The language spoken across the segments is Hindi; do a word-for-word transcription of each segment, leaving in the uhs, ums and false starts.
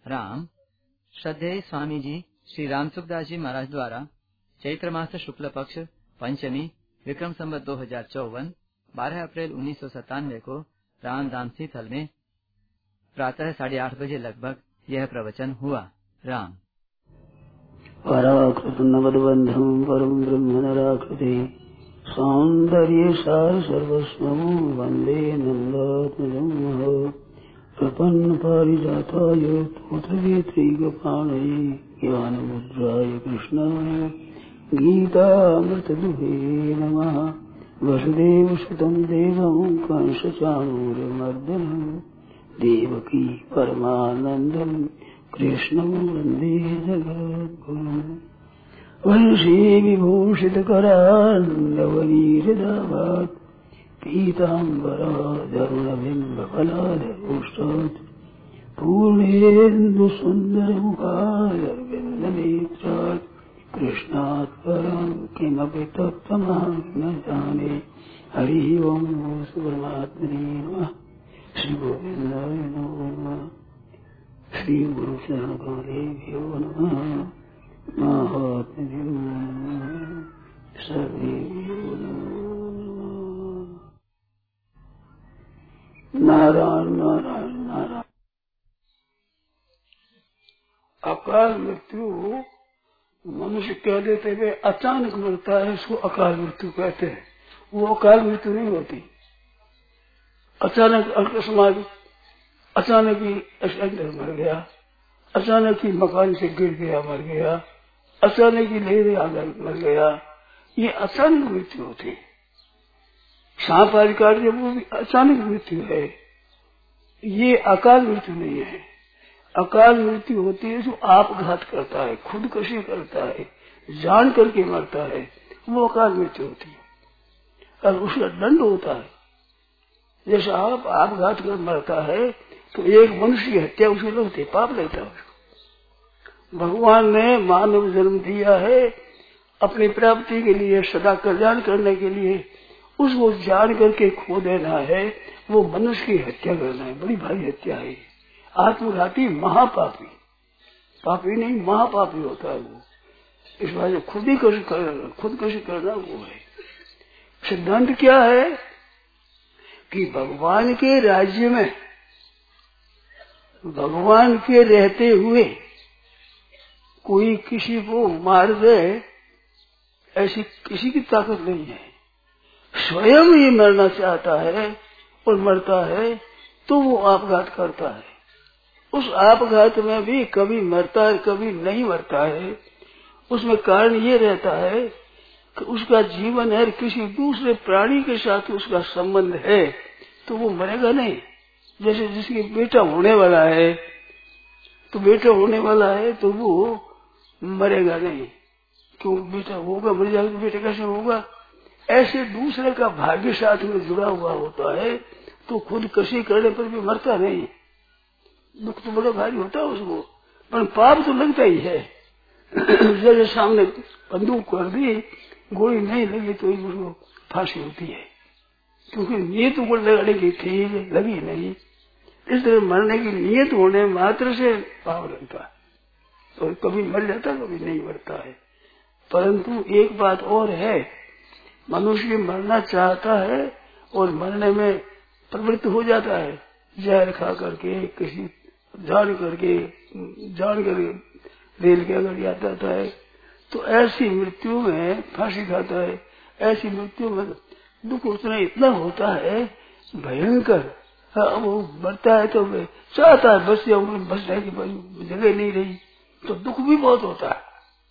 राम श्रद्धेय स्वामी जी श्री रामसुखदास जी महाराज द्वारा चैत्र मास शुक्ल पक्ष पंचमी विक्रम संवत दो हजार चौवन बारह अप्रैल उन्नीस सौ सत्तानवे को रामधाम स्थल में प्रातः साढ़े आठ बजे लगभग यह प्रवचन हुआ। राम पराकृत नवदबंधम परम ब्रह्म नराकृति सौंदर्य सार सर्वस्वं वंदे नंदात्मजं प्रपन्न पारिजाताय पुत्रवेत्रैकपाणये ज्ञानमुद्राय कृष्णाय गीतामृतदुहे नमः। वसुदेवसुतं देवं कंसचाणूरमर्दनं देवकी परमानन्दं कृष्णं वन्दे जगद्गुरुं। वंशी विभूषितकरान्नवनीरदाभात् पीताम्बराधरुणबिम्बफलाधरोष्टात् पूर्णेन्दुसुन्दरमुखारविन्दनेत्रात् कृष्णात् परं किमपि तत्त्वमहं न जाने। हरिः ओं परमात्मने नमः। श्री गोविन्दाय नमो नमः। श्री गुरुचरणकमलेभ्यो नमः। महात्म्यो नमः। सर्वेभ्यो नमः। नारायण नारायण नारायण। अकाल मृत्यु मनुष्य कह देते हुए अचानक मरता है, इसको अकाल मृत्यु कहते हैं। वो अकाल मृत्यु नहीं होती। अचानक अकस्मात अचानक ही एक्सीडेंट मर गया, अचानक ही मकान से गिर गया मर गया, अचानक ही लेरे आकर मर गया, ये अचानक मृत्यु होती है। सांप आदि काट जब वो भी अचानक मृत्यु है, ये अकाल मृत्यु नहीं है। अकाल मृत्यु होती है जो आपघात करता है, खुदकुशी करता है, जान करके मरता है, वो अकाल मृत्यु होती है। और उसका दंड होता है। जैसे आप आपघात कर मरता है तो एक मनुष्य की हत्या उसे लगती है, पाप लगता है उसको। भगवान ने मानव जन्म दिया है अपनी प्राप्ति के लिए, सदा कल्याण करने के लिए। उसको जान करके खो देना है, वो मनुष्य की हत्या करना है, बड़ी भारी हत्या है। आत्मघाती महापापी, पापी नहीं महापापी होता है वो। इस वजह खुद ही कश करना, खुद कश करना वो है। सिद्धांत क्या है कि भगवान के राज्य में भगवान के रहते हुए कोई किसी को मार दे, ऐसी किसी की ताकत नहीं है। स्वयं ही मरना चाहता है और मरता है तो वो आपघात करता है। उस आपघात में भी कभी मरता है कभी नहीं मरता है। उसमें कारण ये रहता है कि उसका जीवन है, किसी दूसरे प्राणी के साथ उसका संबंध है तो वो मरेगा नहीं। जैसे जिसकी बेटा होने वाला है तो बेटा होने वाला है तो वो मरेगा नहीं, क्यों बेटा होगा, मर जाएगा तो बेटा कैसे होगा। ऐसे दूसरे का भाग्य साथ में जुड़ा हुआ होता है तो खुद कशी करने पर भी मरता नहीं। दुख तो बड़ा भारी होता है उसको, पर पाप तो लगता ही है। जैसे सामने बंदूक कर दी, गोली नहीं लगी तो उसको फांसी होती है, क्योंकि नीयत को लगाने की थी, लगी नहीं। इस तरह मरने की नीयत होने मात्र से पाप लगता है, तो कभी मर जाता कभी नहीं मरता है। परंतु एक बात और है, मनुष्य मरना चाहता है और मरने में प्रवृत्त हो जाता है। जहर खा करके, किसी जान करके जान करके रेल के अगर जाता है तो ऐसी मृत्यु में फांसी खाता है। ऐसी मृत्यु में दुख उतना इतना होता है भयंकर। वो मरता है तो चाहता है बस जाऊंगा, बस जाए की जगह नहीं रही, तो दुख भी बहुत होता है।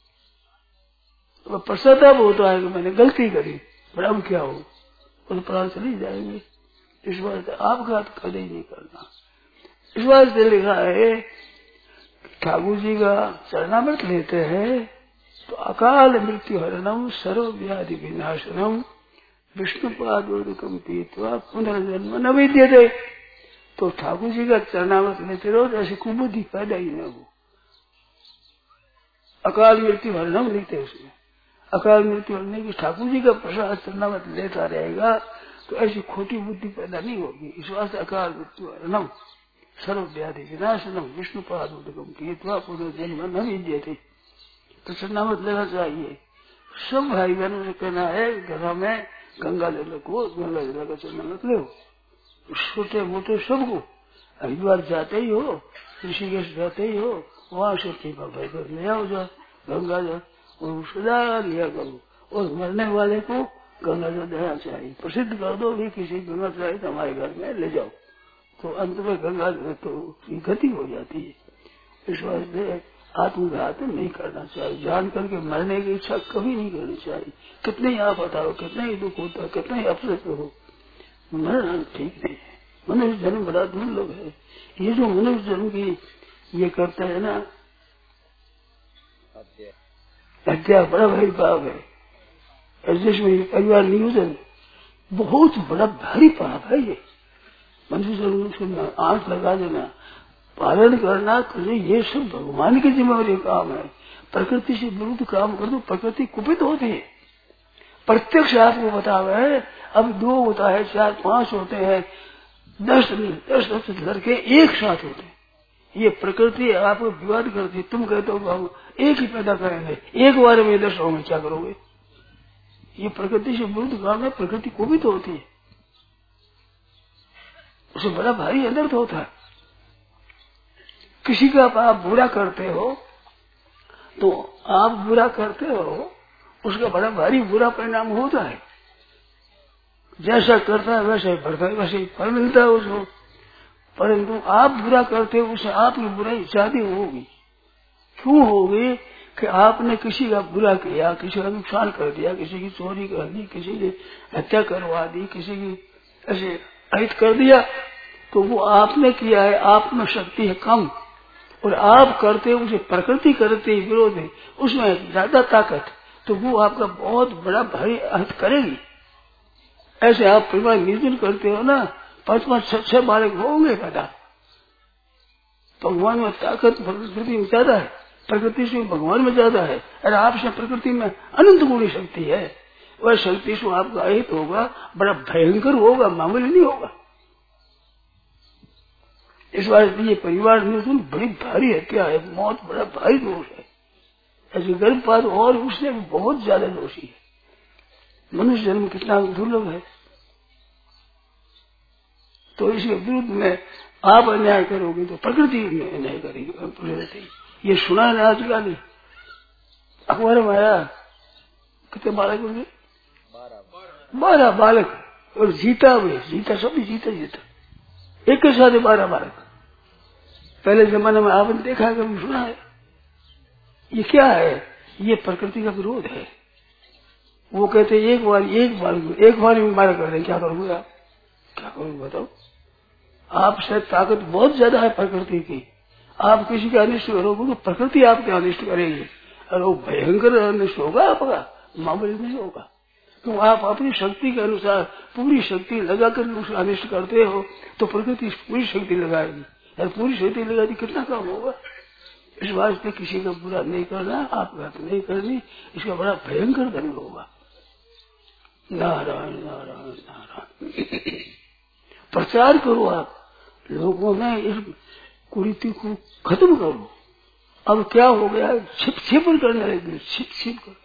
तो पश्चाताप होता है कि मैंने गलती करी, पर अब क्या हो, तो प्राण चले जाएंगे। इस बात आपघात कभी नहीं करना। इस बात से लिखा है, ठाकुर जी का चरणामृत लेते हैं तो अकाल मृत्यु हरणम सर्व व्याधि विनाशनम विष्णुपादोदकम पीत्वा पुनर्जन्म न विद्यते। तो ठाकुर जी का चरणामृत लेते रहो तो ऐसी कुबुद्धि पैदा ही न हो। अकाल मृत्यु हरणम लिखते उसमें, अकाल मृत्यु हरने की ठाकुर जी का प्रसाद चरणामृत लेता रहेगा तो ऐसी खोटी बुद्धि पैदा नहीं होगी। इस वास्ते अकाल मृत्यु हरणम सर्व व्याधि विनाशनम विष्णु पादुकम कीतवा पुनर्जन्म न विद्यते। तो चढ़ना मत लेना चाहिए। सब भाई बहनों से कहना है घर में गंगा जल रखो, गंगा जल का चढ़ना मत लो। छोटे मोटे सबको हरिद्वार जाते ही हो, ऋषिकेश जाते ही हो, वहां से टीका भाई कर ले आओ जा गंगा जल और सदा लिया करो। और मरने वाले को गंगा जल देना चाहिए, प्रसिद्ध कर दो भी किसी गंगा चाहिए तो हमारे घर में ले जाओ, तो अंत में गंगा जल तो गति हो जाती है। इस वास्ते आत्मघात नहीं करना चाहिए, जान करके मरने की इच्छा कभी नहीं करनी चाहिए। कितने ही आप बताओ, कितना ही दुख होता है, कितना ही अफसोस हो, मरना ठीक नहीं है। मनुष्य जन्म बड़ा दुर्लभ है। ये जो मनुष्य जन्म की ये करता है ना, हत्या बड़ा भारी पाप है। जिसमें परिवार नियोजन बहुत बड़ा भारी पाप है। ये मनुष्य जन्म आंख लगा देना, पालन करना, तो ये सब भगवान की जिम्मेवारी काम है। प्रकृति से विरुद्ध काम कर दो, प्रकृति कुपित होती है। प्रत्यक्ष आपको बता है, अब दो होता है, चार पांच होते हैं, दस दस दस लड़के एक साथ होते हैं। ये प्रकृति आपको विवाद करती है। तुम कहते हो हम एक ही पैदा करेंगे, एक बार में दस होंगे, क्या करोगे? ये प्रकृति से विरुद्ध काम है, प्रकृति कुपित होती है, उसे बड़ा भारी अनर्थ होता है। किसी का आप बुरा करते हो तो आप बुरा करते हो, उसका बड़ा भारी बुरा परिणाम होता है। जैसा करता है वैसे ही बढ़ता है, वैसे ही फल मिलता है उसको। परंतु आप बुरा करते हो, उसे आपकी बुराई ज्यादा होगी। क्यों होगी? कि आपने किसी का बुरा किया, किसी का नुकसान कर दिया, किसी की चोरी कर दी, किसी की हत्या करवा दी, किसी की ऐसे अहित कर दिया, तो वो आपने किया है, आप में शक्ति है कम, और आप करते हो उसे प्रकृति करते विरोध है, उसमें ज्यादा ताकत, तो वो आपका बहुत बड़ा भारी अहित करेगी। ऐसे आप परिवार निर्जन करते हो ना, पांच पांच छह छह बालक होंगे पैदा। भगवान में ताकत प्रकृति में ज्यादा है, प्रकृति से भगवान में ज्यादा है, और आपसे प्रकृति में अनंत गुणी शक्ति है। वह शक्ति से आपका अहित होगा, बड़ा भयंकर होगा, मामूली नहीं होगा। इस बार ये परिवार निर्जन बड़ी भारी हत्या है, मौत बड़ा भारी दोष है। ऐसे गर्भपात और उससे भी बहुत ज्यादा दोषी है। मनुष्य जन्म कितना दुर्लभ है। तो इसके विरुद्ध में आप अन्याय करोगे तो प्रकृति में अन्याय करेगी। प्रकृति ये सुना है आज का नहीं, अखबार में आया, कितने बालक होंगे? बारह बालक, और जीता हुए जीता सब जीता जीता एक के साथ बारह बालक। पहले जमाने में आपने देखा है, कभी सुना है? ये क्या है? ये प्रकृति का विरोध है। वो कहते एक बार एक बार एक बार में मारा कर रहे, क्या करोगे आप? क्या करोगे बताओ? आपसे ताकत बहुत ज्यादा है प्रकृति की। आप किसी का अनिष्ट करोगे तो प्रकृति आपके अनिष्ट करेगी, और वो भयंकर अनिष्ट होगा आपका, मामूली नहीं होगा। तो आप अपनी शक्ति के अनुसार पूरी शक्ति लगाकर उसका अनिष्ट करते हो तो प्रकृति पूरी शक्ति लगाएगी, और पूरी शक्ति लगाती कितना काम होगा। इस वास्ते किसी का बुरा नहीं करना, आप घात नहीं करनी, इसका बड़ा भयंकर दंड होगा। नारायण नारायण नारायण। प्रचार करो आप लोगों में, इस कुरीति को खत्म करो। अब क्या हो गया, छिप छिप करने लगे, छिप छिप कर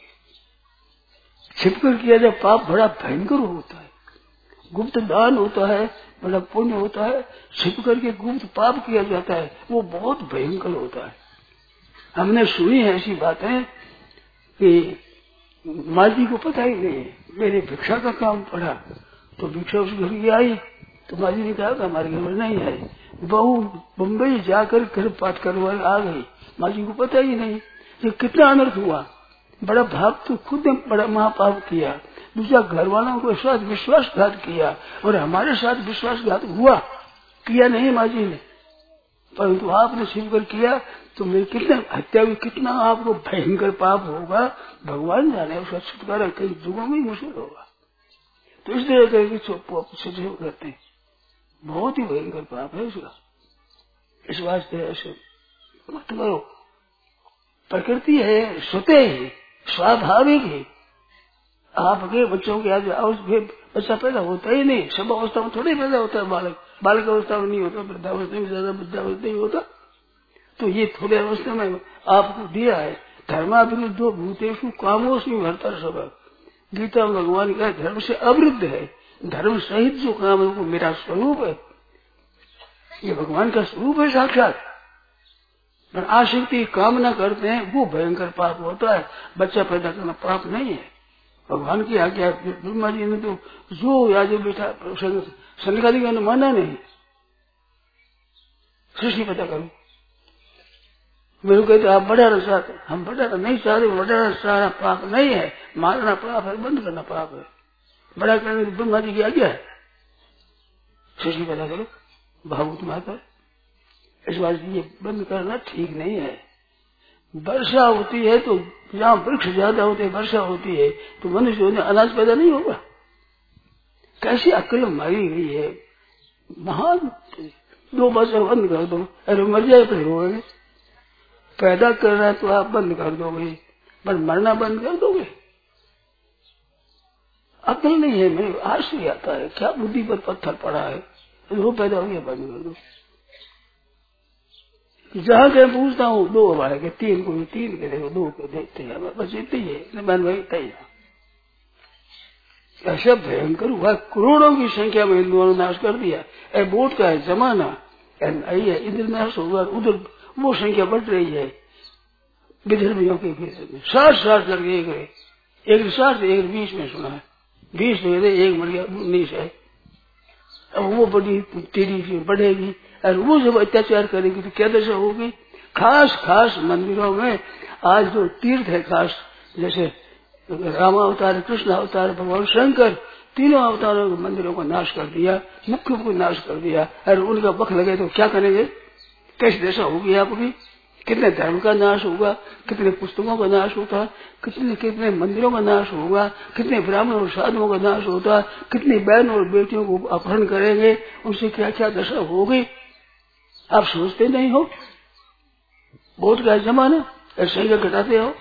छिप कर किया जब पाप बड़ा भयंकर होता है। गुप्त दान होता है, बड़ा पुण्य होता है, छिप करके गुप्त पाप किया जाता है, वो बहुत भयंकर होता है। हमने सुनी है ऐसी बातें कि माँ जी को पता ही नहीं, मेरे भिक्षा का काम पड़ा, तो भिक्षा उस घर की आई, तो माँ जी ने कहा कि हमारे घर में नहीं है। बहू बम्बई जाकर घर पाठ करवा आ गई, माँ जी को पता ही नहीं। ये कितना अनर्थ हुआ। बड़ा भाग तो खुद ने बड़ा महापाप किया, दूसरा घर वालों को साथ विश्वासघात किया, और हमारे साथ विश्वासघात हुआ, किया नहीं माँ जी ने, परंतु आपने छिप कर किया, तो मेरी कितना हत्या हुई, कितना आपको भयंकर पाप होगा, भगवान जाने। उसका छुटकारा कई युगों में मुश्किल होगा। तो इस तरह करके करते हैं, बहुत ही भयंकर पाप है उसका। इस वास्ते ऐसे मत करो। प्रकृति है, स्वतः ही स्वाभाविक है। आपके बच्चों के आज बच्चा पैदा होता ही नहीं, सब अवस्था में थोड़ी पैदा होता है बालक। बालक अवस्था में नहीं होता, वृद्धावस्था में ज्यादा वृद्धावस्था नहीं होता। तो ये थोड़े अवस्था में आपको दिया है। धर्माविरुद्धो भूतेषु कामोऽस्मि भर्तर्षभ। गीता में भगवान का धर्म से अवरुद्ध है, धर्म सहित जो काम है वो मेरा स्वरूप है, ये भगवान का स्वरूप है साक्षात। पर आसक्ति कामना करते हैं वो भयंकर पाप होता है। बच्चा पैदा करना पाप नहीं है, भगवान की आज्ञा। ब्रह्मा जी ने तो जो या जो बेटा सनकादि का माना नहीं, सृष्टि पैदा करो। मेरे कहते आप बढ़ाना चाहते, हम बढ़ाना नहीं चाहते। बढ़ाना चाहना पाप नहीं है, मारना पाप है, बंद करना पाप है। बड़ा करने की ब्रह्मा जी की आज्ञा है, सृष्टि पैदा करो। भागवत माता इस बात ये बंद करना ठीक नहीं है। वर्षा होती है तो जहाँ वृक्ष ज्यादा होते हैं, वर्षा होती है तो मनुष्य होने अनाज पैदा नहीं होगा। कैसी अक्ल मारी गई है महान। दो वर्षा बंद कर दो, अरे मर जाए फिर रोएंगे। पैदा करना है तो आप बंद कर दोगे, पर मरना बंद कर दोगे। अक्ल नहीं है, मेरे आश्चर्य आता है क्या बुद्धि पर पत्थर पड़ा है। वो पैदा हो गया बंद कर दो। जहाँ के पूछता हूँ दो हमारे के तीन को तीन के देखो, दो के देखते हैं, बस इतनी है बहन भाई तय। ऐसा भयंकर हुआ, करोड़ों की संख्या में हिंदुओं ने नाश कर दिया। ए वोट का है जमाना, है इधर नाश होगा उधर वो संख्या बढ़ रही है। विधर्मियों के में साठ साठ लड़के एक रहे, एक साठ एक बीस में सुना है, बीस में एक मर गया, उन्नीस है। अब वो बड़ी तेजी से बढ़ेगी और वो जब अत्याचार करेगी तो क्या दशा होगी। खास खास मंदिरों में आज जो तीर्थ है खास, जैसे रामावतार, कृष्ण अवतार, भगवान शंकर, तीनों अवतारों के मंदिरों को नाश कर दिया, मुख्य को नाश कर दिया। और उनका बख लगे तो क्या करेंगे, कैसी दशा होगी आपकी। कितने धर्म का नाश होगा, कितने पुस्तकों का नाश होता, कितने कितने मंदिरों का नाश होगा, कितने ब्राह्मण और साधुओं का नाश होता, कितनी बहन और बेटियों को अपहरण करेंगे, उनसे क्या क्या दशा होगी आप सोचते नहीं हो। वोट का जमाना ऐसे ही घटाते हो।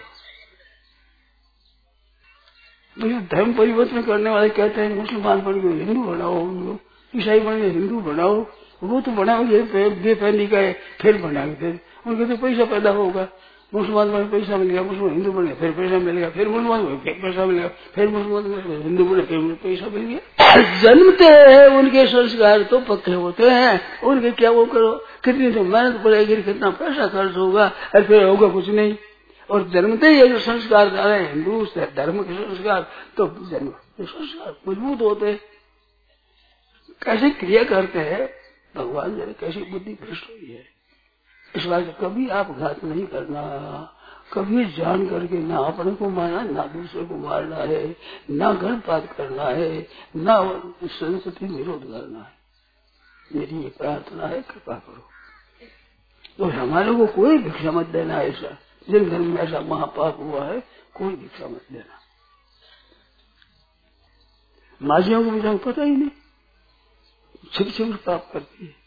धर्म परिवर्तन करने वाले कहते हैं मुसलमान बन गए हिंदू बनाओ, ईसाई बन गए हिंदू बनाओ। वो तो बनाओगे बेपैनी का है, फिर बनाओगे, फिर उनके तो पैसा पैदा होगा। मुसलमान बने पैसा मिलेगा, मुसलमान हिंदू बने फिर पैसा मिलेगा, फिर मुसलमान बने पैसा मिलेगा, फिर मुसलमान हिंदू बने फिर पैसा मिल गया। जन्मते हैं उनके संस्कार तो पक्के होते हैं, उनके क्या वो करो, कितनी तो मेहनत पड़ेगी, कितना पैसा खर्च होगा और फिर होगा कुछ नहीं। और जन्मते ही जो संस्कार डाले हिंदू धर्म के संस्कार, तो जन्म संस्कार मजबूत होते। कैसे क्रिया करते हैं भगवान जाने कैसी बुद्धि भ्रष्ट हुई है। इस बात कभी आप घात नहीं करना, कभी जान करके ना अपने को मारना, ना दूसरे को मारना है, ना गर्भपात करना है, ना संस्कृति विरोध करना है। मेरी ये प्रार्थना है, कृपा करो। और हमारे को कोई भिक्षा मत देना ऐसा, जिन धर्म में ऐसा महापाप हुआ है कोई भिक्षा मत देना। माजियों को मुझे पता ही नहीं, छिप छिप पाप करती है।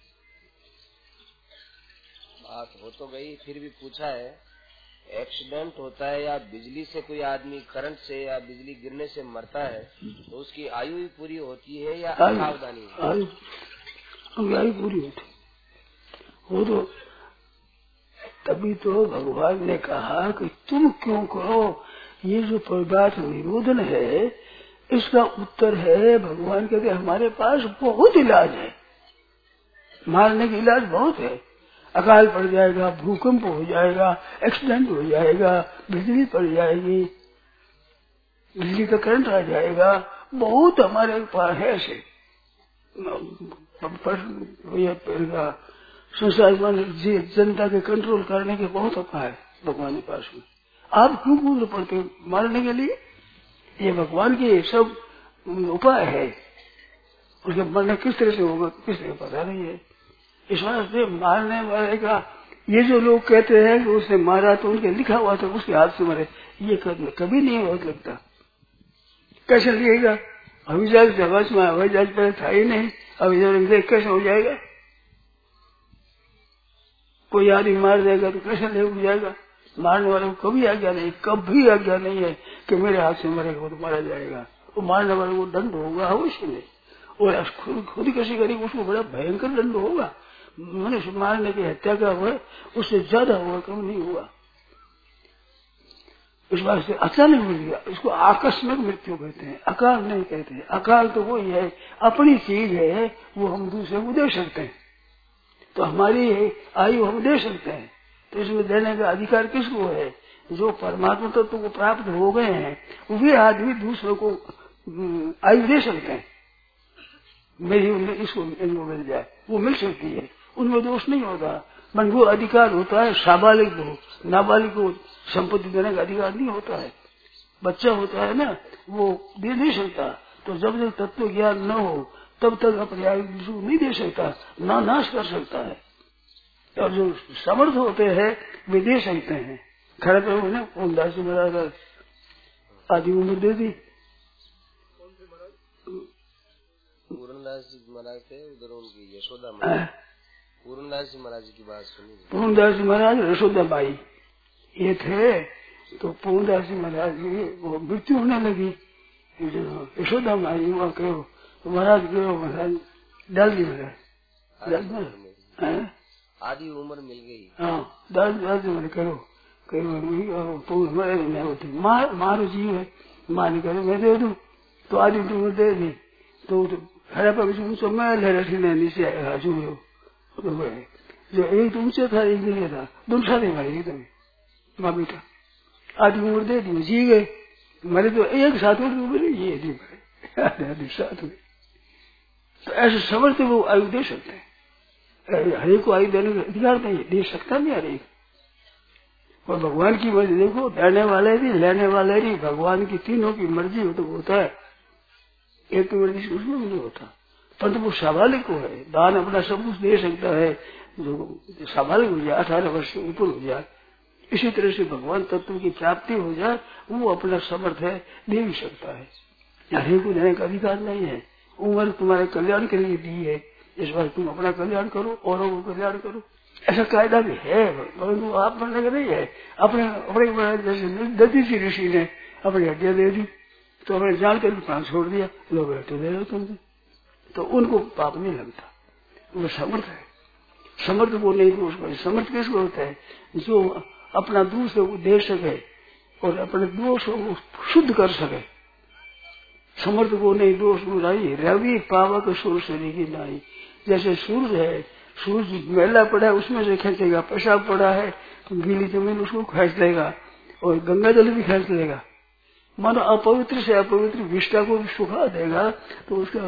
बात हो तो गई, फिर भी पूछा है, एक्सीडेंट होता है या बिजली से कोई आदमी करंट से या बिजली गिरने से मरता है तो उसकी आयु भी पूरी होती है या सावधानी? आयु आयु पूरी होती वो तो तभी तो भगवान ने कहा कि तुम क्यों करो ये जो पदार्थ निरोधन है, इसका उत्तर है भगवान कहते हमारे पास बहुत इलाज है, मारने के इलाज बहुत है। अकाल पड़ जाएगा, भूकंप हो जाएगा, एक्सीडेंट हो जाएगा, बिजली पड़ जाएगी, बिजली का करंट आ जाएगा, बहुत हमारे पास है ऐसे। संसार में जनता के कंट्रोल करने के बहुत उपाय है भगवान के पास में। आप क्यों कूद पड़ते मारने के लिए? ये भगवान के सब उपाय है, उसके मरने किस तरह से होगा किस तरह पता नहीं है। इस वास्ते मारने वाले का ये जो लोग कहते हैं कि उसने मारा तो उनके लिखा हुआ था उसके हाथ से मरे, ये कभी नहीं बहुत लगता। कैसे लिखेगा? हवाई जहाज जहाज में हवाई जहाज पहले था ही नहीं, हवाई जहाज कैसे हो जाएगा? कोई आदमी मार देगा तो कैसे ले जाएगा? मारने वाले को कभी आज्ञा नहीं, कभी आज्ञा नहीं है कि मेरे हाथ से मरेगा वो तो मारा जाएगा। वो मारने वाले को दंड होगा अवश्य नहीं, और खुद खुद कैसे करेगी उसको बड़ा भयंकर दंड होगा। मनुष्य मारने की हत्या का हुआ उससे ज्यादा होगा, कम नहीं हुआ। इस बात से अचानक मिल गया, इसको आकस्मिक मृत्यु कहते हैं, अकाल नहीं कहते। अकाल तो वही है, अपनी चीज है वो हम दूसरे को दे सकते हैं, तो हमारी आयु हम दे सकते हैं, तो इसमें देने का अधिकार किसको है? जो परमात्मा तत्व को प्राप्त हो गए हैं वे आदमी दूसरों को आयु दे सकते हैं। मेरी उनमें इसको इनको मिल जाए वो मिल सकती है, उनमें दोष नहीं होता। मन वो अधिकार होता है साबालिग को, नाबालिग को संपत्ति देने का अधिकार नहीं होता है। बच्चा होता है ना वो दे नहीं सकता, तो जब तक तत्व ज्ञान न हो तब तक अपने आयु दूसरों को नहीं दे सकता, ना नाश कर सकता है। और जो समर्थ होते हैं वे दे सकते हैं। खड़े पे उन्हें पूर्णदास जी महाराज आदि उम्र दे दी। पूर्णदास जी महाराज थे उधर, उनकी यशोदा माई। पूर्णदास जी महाराज की बात सुनी। पूर्णदास जी महाराज यशोदा माई ये थे, तो पूर्णदास जी महाराज की वो मृत्यु होने लगी। यशोदा माई वहाँ कहो महाराज कहो महाराज डाल दी महाराज आदि उम्र मिल गई। हाँ डाल डाल दी मैंने करो कहो मार मारो जीव है, माँ ने कहो मैं दे दूं, तो आदि उम्र दे दी। तो खड़ा पर तो मैं लहरठी ने नीचे हाजू हो जो एक ऊंचे था एक नीचे था, दोनों साथ ही मरे एकदम माँ बेटा। आदि उम्र दे दी जी गए, मरे तो एक साथ उम्र ये नहीं मरे साथ में। तो ऐसे समझते वो आयु दे सकते हैं, हरेक को आयु देने का अधिकार नहीं है, दे सकता नहीं हरेक। और भगवान की मर्जी देखो, देने वाले भी लेने वाले भी, भगवान की तीनों की मर्जी हो तो होता है, एक की मर्जी से उसमें नहीं होता। परंतु वो स्वाभाविक को है, दान अपना सब कुछ दे सकता है जो स्वाभाविक हो जाए, अठारह वर्ष से ऊपर हो जाए। इसी तरह से भगवान तत्व की प्राप्ति हो जाए वो अपना समर्थ है, दे भी सकता है। हरेक को देने का अधिकार नहीं है। उम्र तुम्हारे कल्याण के लिए दी है, इस बार तुम अपना कल्याण करो औरों को कल्याण करो, ऐसा कायदा भी है, परंतु आप बनने का नहीं है। अपने अपने जैसे दधी सी ऋषि ने अपनी हड्डियां दे दी तो अपने जान कर प्राण छोड़ दिया, लोग हड्डियां दे रहे तुमसे, तो उनको पाप नहीं लगता, वो समर्थ है। समर्थ को नहीं दोष करे। समर्थ किसको होता है? जो अपना दूसरे को दे सके और अपने दोषों को शुद्ध कर सके। समर्थ को नहीं दोष बुराई, रवि पावक सूर्य शरीर की नाई। जैसे सूर्य है, सूर्य मेला पड़ा है उसमें से खींचेगा, पेशाब पड़ा है तो गीली जमीन उसको खींच लेगा और गंगा जल भी खींच लेगा। मानो अपवित्र से अपवित्र विष्टा को भी सुखा देगा तो उसका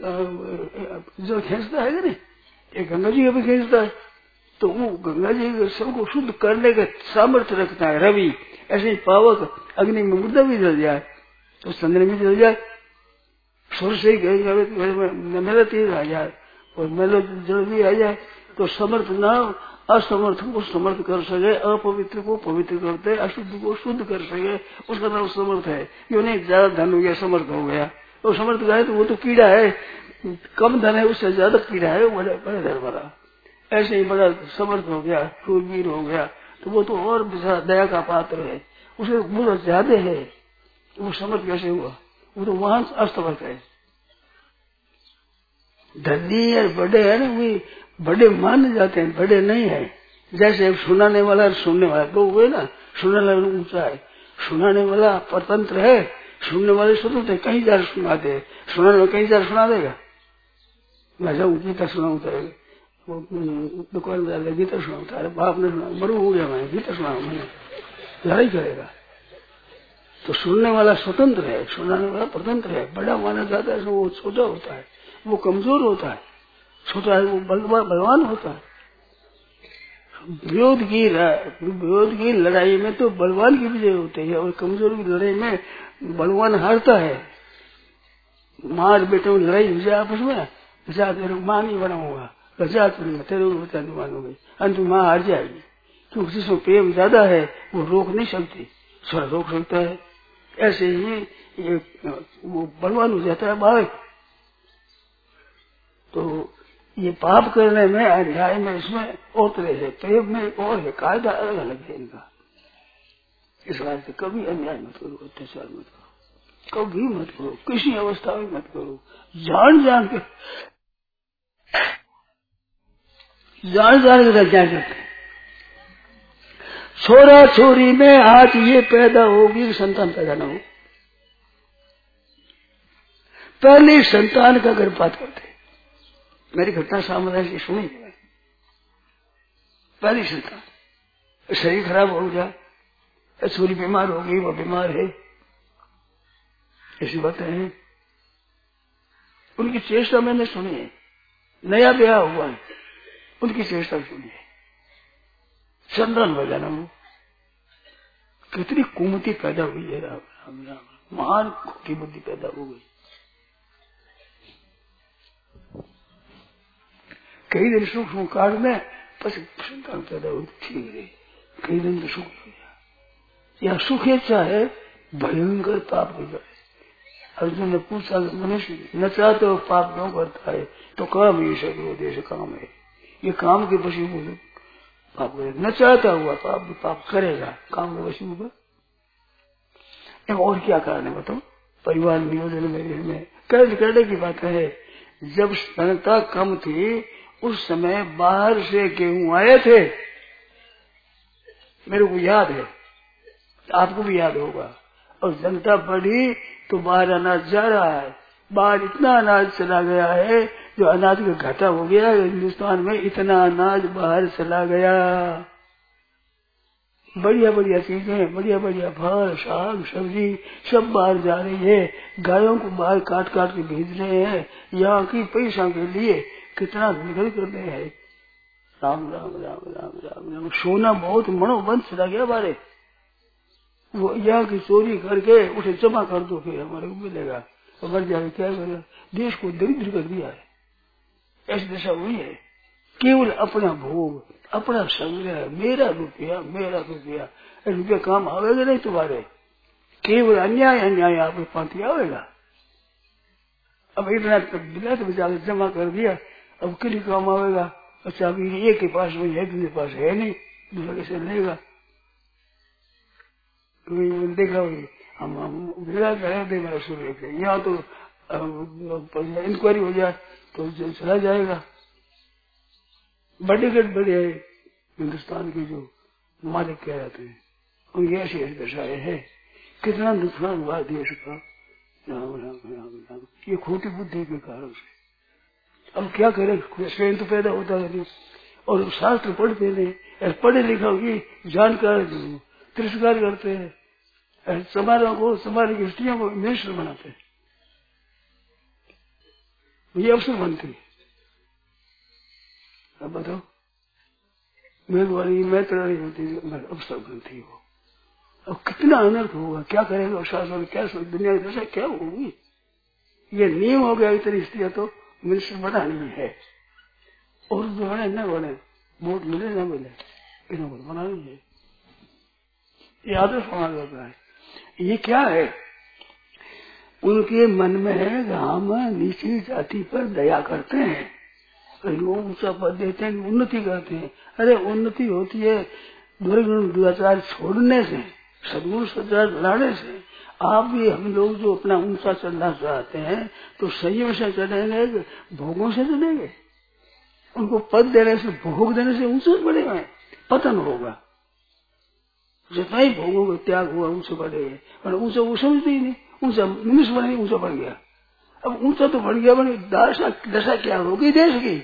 जो खींचता है ना, एक गंगा जी का भी खींचता है, तो वो गंगा जी सबको शुद्ध करने का सामर्थ्य रखता है रवि। ऐसे ही पावक अग्नि में मुर्दा भी जल जाए तो चंद्र में जल जाए, सूर्य से मेरा तेज आ जाए और मेरा जल भी आ जाए, तो समर्थ ना असमर्थ को समर्थ कर सके, अपवित्र को पवित्र करते, अशुद्ध को शुद्ध कर सके, उसका नाम समर्थ है। क्यों नहीं ज्यादा धन हो गया समर्थ हो गया, तो समर्थ का है तो वो तो कीड़ा है, कम धन है उससे ज्यादा कीड़ा है, वो बड़े बड़े धन भरा। ऐसे ही बड़ा समर्थ हो गया, शूरवीर हो गया, तो वो तो और दया का पात्र है, उसे बहुत ज्यादा है, वो समर्थ कैसे हुआ? वो तो वहां अस्तमर्थ है। धनी और बड़े है ना, वे बड़े मान जाते हैं, बड़े नहीं है। जैसे सुनाने वाला और सुनने वाला दो हुए ना, सुनने वाला ऊंचा है, सुनाने वाला परतंत्र है, सुनने वाले स्वतंत्र है, कहीं जार सुना दे, सुनाने वाला कहीं जार सुना देगा। मैं जाऊँ गीता सुनाऊंगा, वो दुकान वाले गीता सुनाऊंगा, अरे बाप ने सुना, मरू हो गया, मैं गीता सुनाऊँ, मैंने लड़ाई करेगा। तो सुनने वाला स्वतंत्र है, सुनाने वाला परतंत्र है। बड़ा माना जाता है वो छोटा होता है, वो कमजोर होता है, छोटा है वो बलवान होता है। विरोध की विरोध की लड़ाई में तो बलवान की विजय होती है और कमजोर की लड़ाई में बलवान हारता है। मार बेटे में लड़ाई हो जाए आपस में, जा तेरे मां नहीं बनाऊंगा, जा तेरे बच्चा नहीं मानूंगी, अंत माँ हार जाएगी। क्योंकि जिसमें प्रेम ज्यादा है वो रोक नहीं सकती, स्वर रोक सकता है। ऐसे ही ये वो बलवान हो जाता है बालक। तो ये पाप करने में, अन्याय में, इसमें और तरह है, प्रेम में और है, कायदा अलग अलग है इनका। इस बात से कभी अन्याय मत करो, अत्याचार मत करो। कभी मत करो, किसी अवस्था में मत करो, जान जान के जान जान के रह जाए करते। छोरा छोरी में आज ये पैदा होगी, संतान पैदा न हो, पहले संतान का गर्भपात करते। मेरी घटना सामने की सुनी, पहली संतान शरीर खराब हो गया, छोरी बीमार हो गई, वो बीमार है, ऐसी बातें हैं। उनकी चेष्टा मैंने सुनी है, नया ब्याह हुआ है, उनकी चेष्टा सुनी है, चंद्रन बजाना वो कितनी कुमति पैदा हुई है, राम राम राम, महान की बुद्धि पैदा हो गई। कई दिन सुख सुख काट में पसी संतान पैदा हुई, ठीक रही, कई दिन तो सुख हो गया। यह सुख इच्छा है, भयंकर पाप हो जाए। अर्जुन ने पूछा कि मनुष्य न चाहते हो पाप क्यों करता है, तो काम ये शरीर देश काम है, ये काम के वशी हो पाप करेगा, न चाहता हुआ पाप भी पाप करेगा, काम के वशी होगा। और क्या कारण है बताओ, परिवार नियोजन में कर्ज करने की बात है। जब जनता कम थी उस समय बाहर से गेहूं आए थे, मेरे को याद है, आपको भी याद होगा, और जनता बढ़ी तो बाहर अनाज जा रहा है, बाहर इतना अनाज चला गया है जो अनाज का घाटा हो गया। हिंदुस्तान में इतना अनाज बाहर चला गया, बढ़िया बढ़िया चीजें, बढ़िया बढ़िया फल साग सब्जी सब बाहर जा रही है, गायों को बाहर काट काट के भेज रहे हैं, यहाँ की पैसा के लिए कितना निकल कर रहे हैं। राम राम राम राम राम राम। सोना बहुत मनोबंध चला गया बारे, वो यहाँ की चोरी करके उसे जमा कर दो, फिर हमारे को मिलेगा, अगर जाके क्या करेगा, देश को दरिद्र कर दिया है, ऐसी दशा हुई है। केवल अपना भोग, अपना संग्रह, मेरा रुपया मेरा रुपया, रुपया काम आवेगा नहीं तुम्हारे, केवल अन्याय अन्याय आपके पाती आवेगा। अब इतना बिलात बचा के जमा कर दिया, अब किसी काम आवेगा। अच्छा अभी एक के पास में है, दूसरे पास है नहीं, दूसरे से लेगा। देखा हम हम बिलात दे मेरा शुरू के यहाँ तो इंक्वायरी हो जाए तो चला जाएगा। बड़े गट बड़े हिंदुस्तान के जो मालिक कह रहे थे, उनकी ऐसी ऐसी दशाएं है, कितना नुकसान हुआ देश का। राम राम राम राम, ये खोटी बुद्धि के कारण से। अब क्या करे, स्वयं तो पैदा होता नहीं, और शास्त्र पढ़ते नहीं, पढ़े लिखा की जानकार तिरस्कार करते हैं, समारोह को, समाज की स्त्रियों को मिनिस्टर बनाते हैं, ये अवसर बनती है। अब बताओ, मेघवाली मैत्राणी होती अवसर बनती हो, अब कितना अनर्थ होगा, क्या करेगा शासन, क्या दुनिया की दशा क्या होगी। ये नियम हो गया, इतनी स्त्रियां तो मिनिस्टर बनानी है, और जो बने न बने, वोट मिले न मिले, इन्होंने बनानी है। ये आदर्श समाज होता है। ये क्या है, उनके मन में है कि हम नीची जाति पर दया करते हैं, लोग ऊंचा पद देते हैं, उन्नति करते हैं। अरे उन्नति होती है दुर्गुण दुराचार छोड़ने से, सदगुण सदाचार लाने से। आप भी, हम लोग जो अपना ऊंचा चलना चाहते हैं तो संयम से चलेंगे, भोगों से चलेंगे। उनको पद देने से, भोग देने से ऊंचा बढ़ेगा, पतन होगा। जितना ही भोगों का त्याग हुआ ऊंचे बढ़ेगा, और ऊंचा वो समझते ही नहीं, ऊंचा मनुष्य बने ऊंचा बढ़ गया। अब ऊंचा तो बढ़ गया, बने दशा दशा क्या होगी देश की।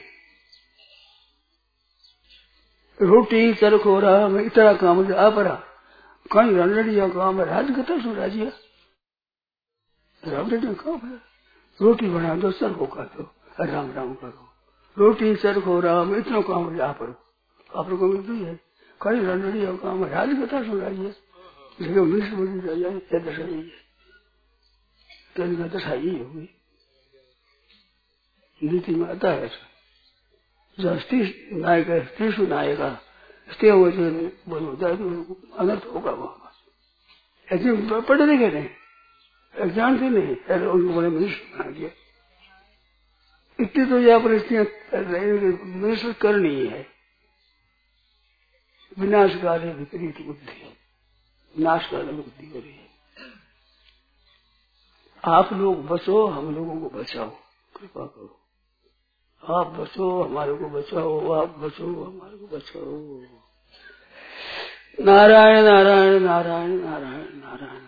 रोटी चरखो रहा में इतना काम आप रहा, कहीं रणड़िया काम है, राजगता सु राजिया रामरेडिया काम है, रोटी बना दो चरखो कर दो, राम राम करो, रोटी चरखो रहा में इतना काम है, आप रहो, आप लोगों को मिलती है, कहीं रणड़िया काम है, राजगता सु राजिया, लेकिन उन्नीस बड़ी राजा है, दशा नहीं है, तो इनका दशा यही होगी। नीति में आता है ऐसा, जहाँ स्त्री नायक है, स्त्री नायका, स्त्री होता है तो अनर्थ होगा वहां। ऐसे पढ़े लिखे नहीं, जानते नहीं, ऐसे उनको बड़े मिनिस्टर बना दिया। इतनी तो यहाँ पर स्त्रियां मिनिस्टर करनी है। विनाशकारी विपरीत बुद्धि, विनाशकारी बुद्धि हो रही है। आप लोग बचो, हम लोगों को बचाओ, कृपा करो। आप बचो, हमारे को बचाओ, आप बचो, हमारे को बचाओ। नारायण नारायण नारायण नारायण नारायण।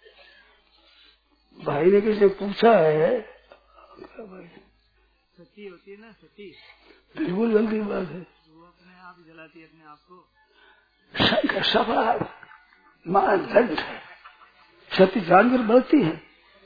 भाई ने किसने पूछा है, क्या भाई सती होती है ना, सती बिल्कुल गलती बात है, वो अपने आप जलाती है अपने आप को। शंकर सफा मानदंड है, सती जानकर बढ़ती है।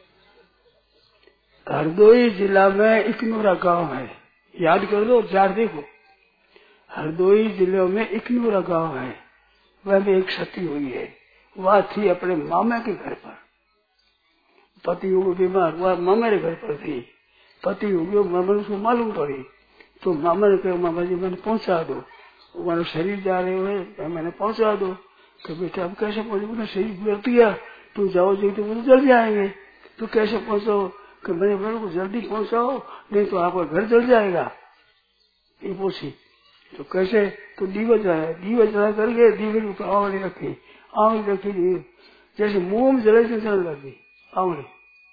हरदोई जिला में इकनूरा गांव है, याद कर लो, जार देखो। हरदोई जिले में इकनूरा गांव है, वह भी एक सती हुई है। वह थी अपने मामा के घर पर, पति हो बीमार, वह मामा के घर पर थी। पति हो गया, मामा उसको मालूम पड़ी तो मामा ने कहा, मामा जी मैंने पहुंचा दो, हमारे शरीर जा रहे हुए, मैंने पहुंचा दो। तो बेटा अब कैसे पहुंचे, शरीर गिर दिया, तुम जाओ जी तो मुझे जल जाएंगे, तो कैसे पहुंचाओ? कि मैंने बहन को जल्दी पहुंचाओ, नहीं तो आपका घर जल जाएगा। ये पूछी तो कैसे? तो दीवा जलाया, दीवा जला करके दीवे की आंवली रखी, आंवली रखी जैसे मुंह में जले से जलने लगी आंवली।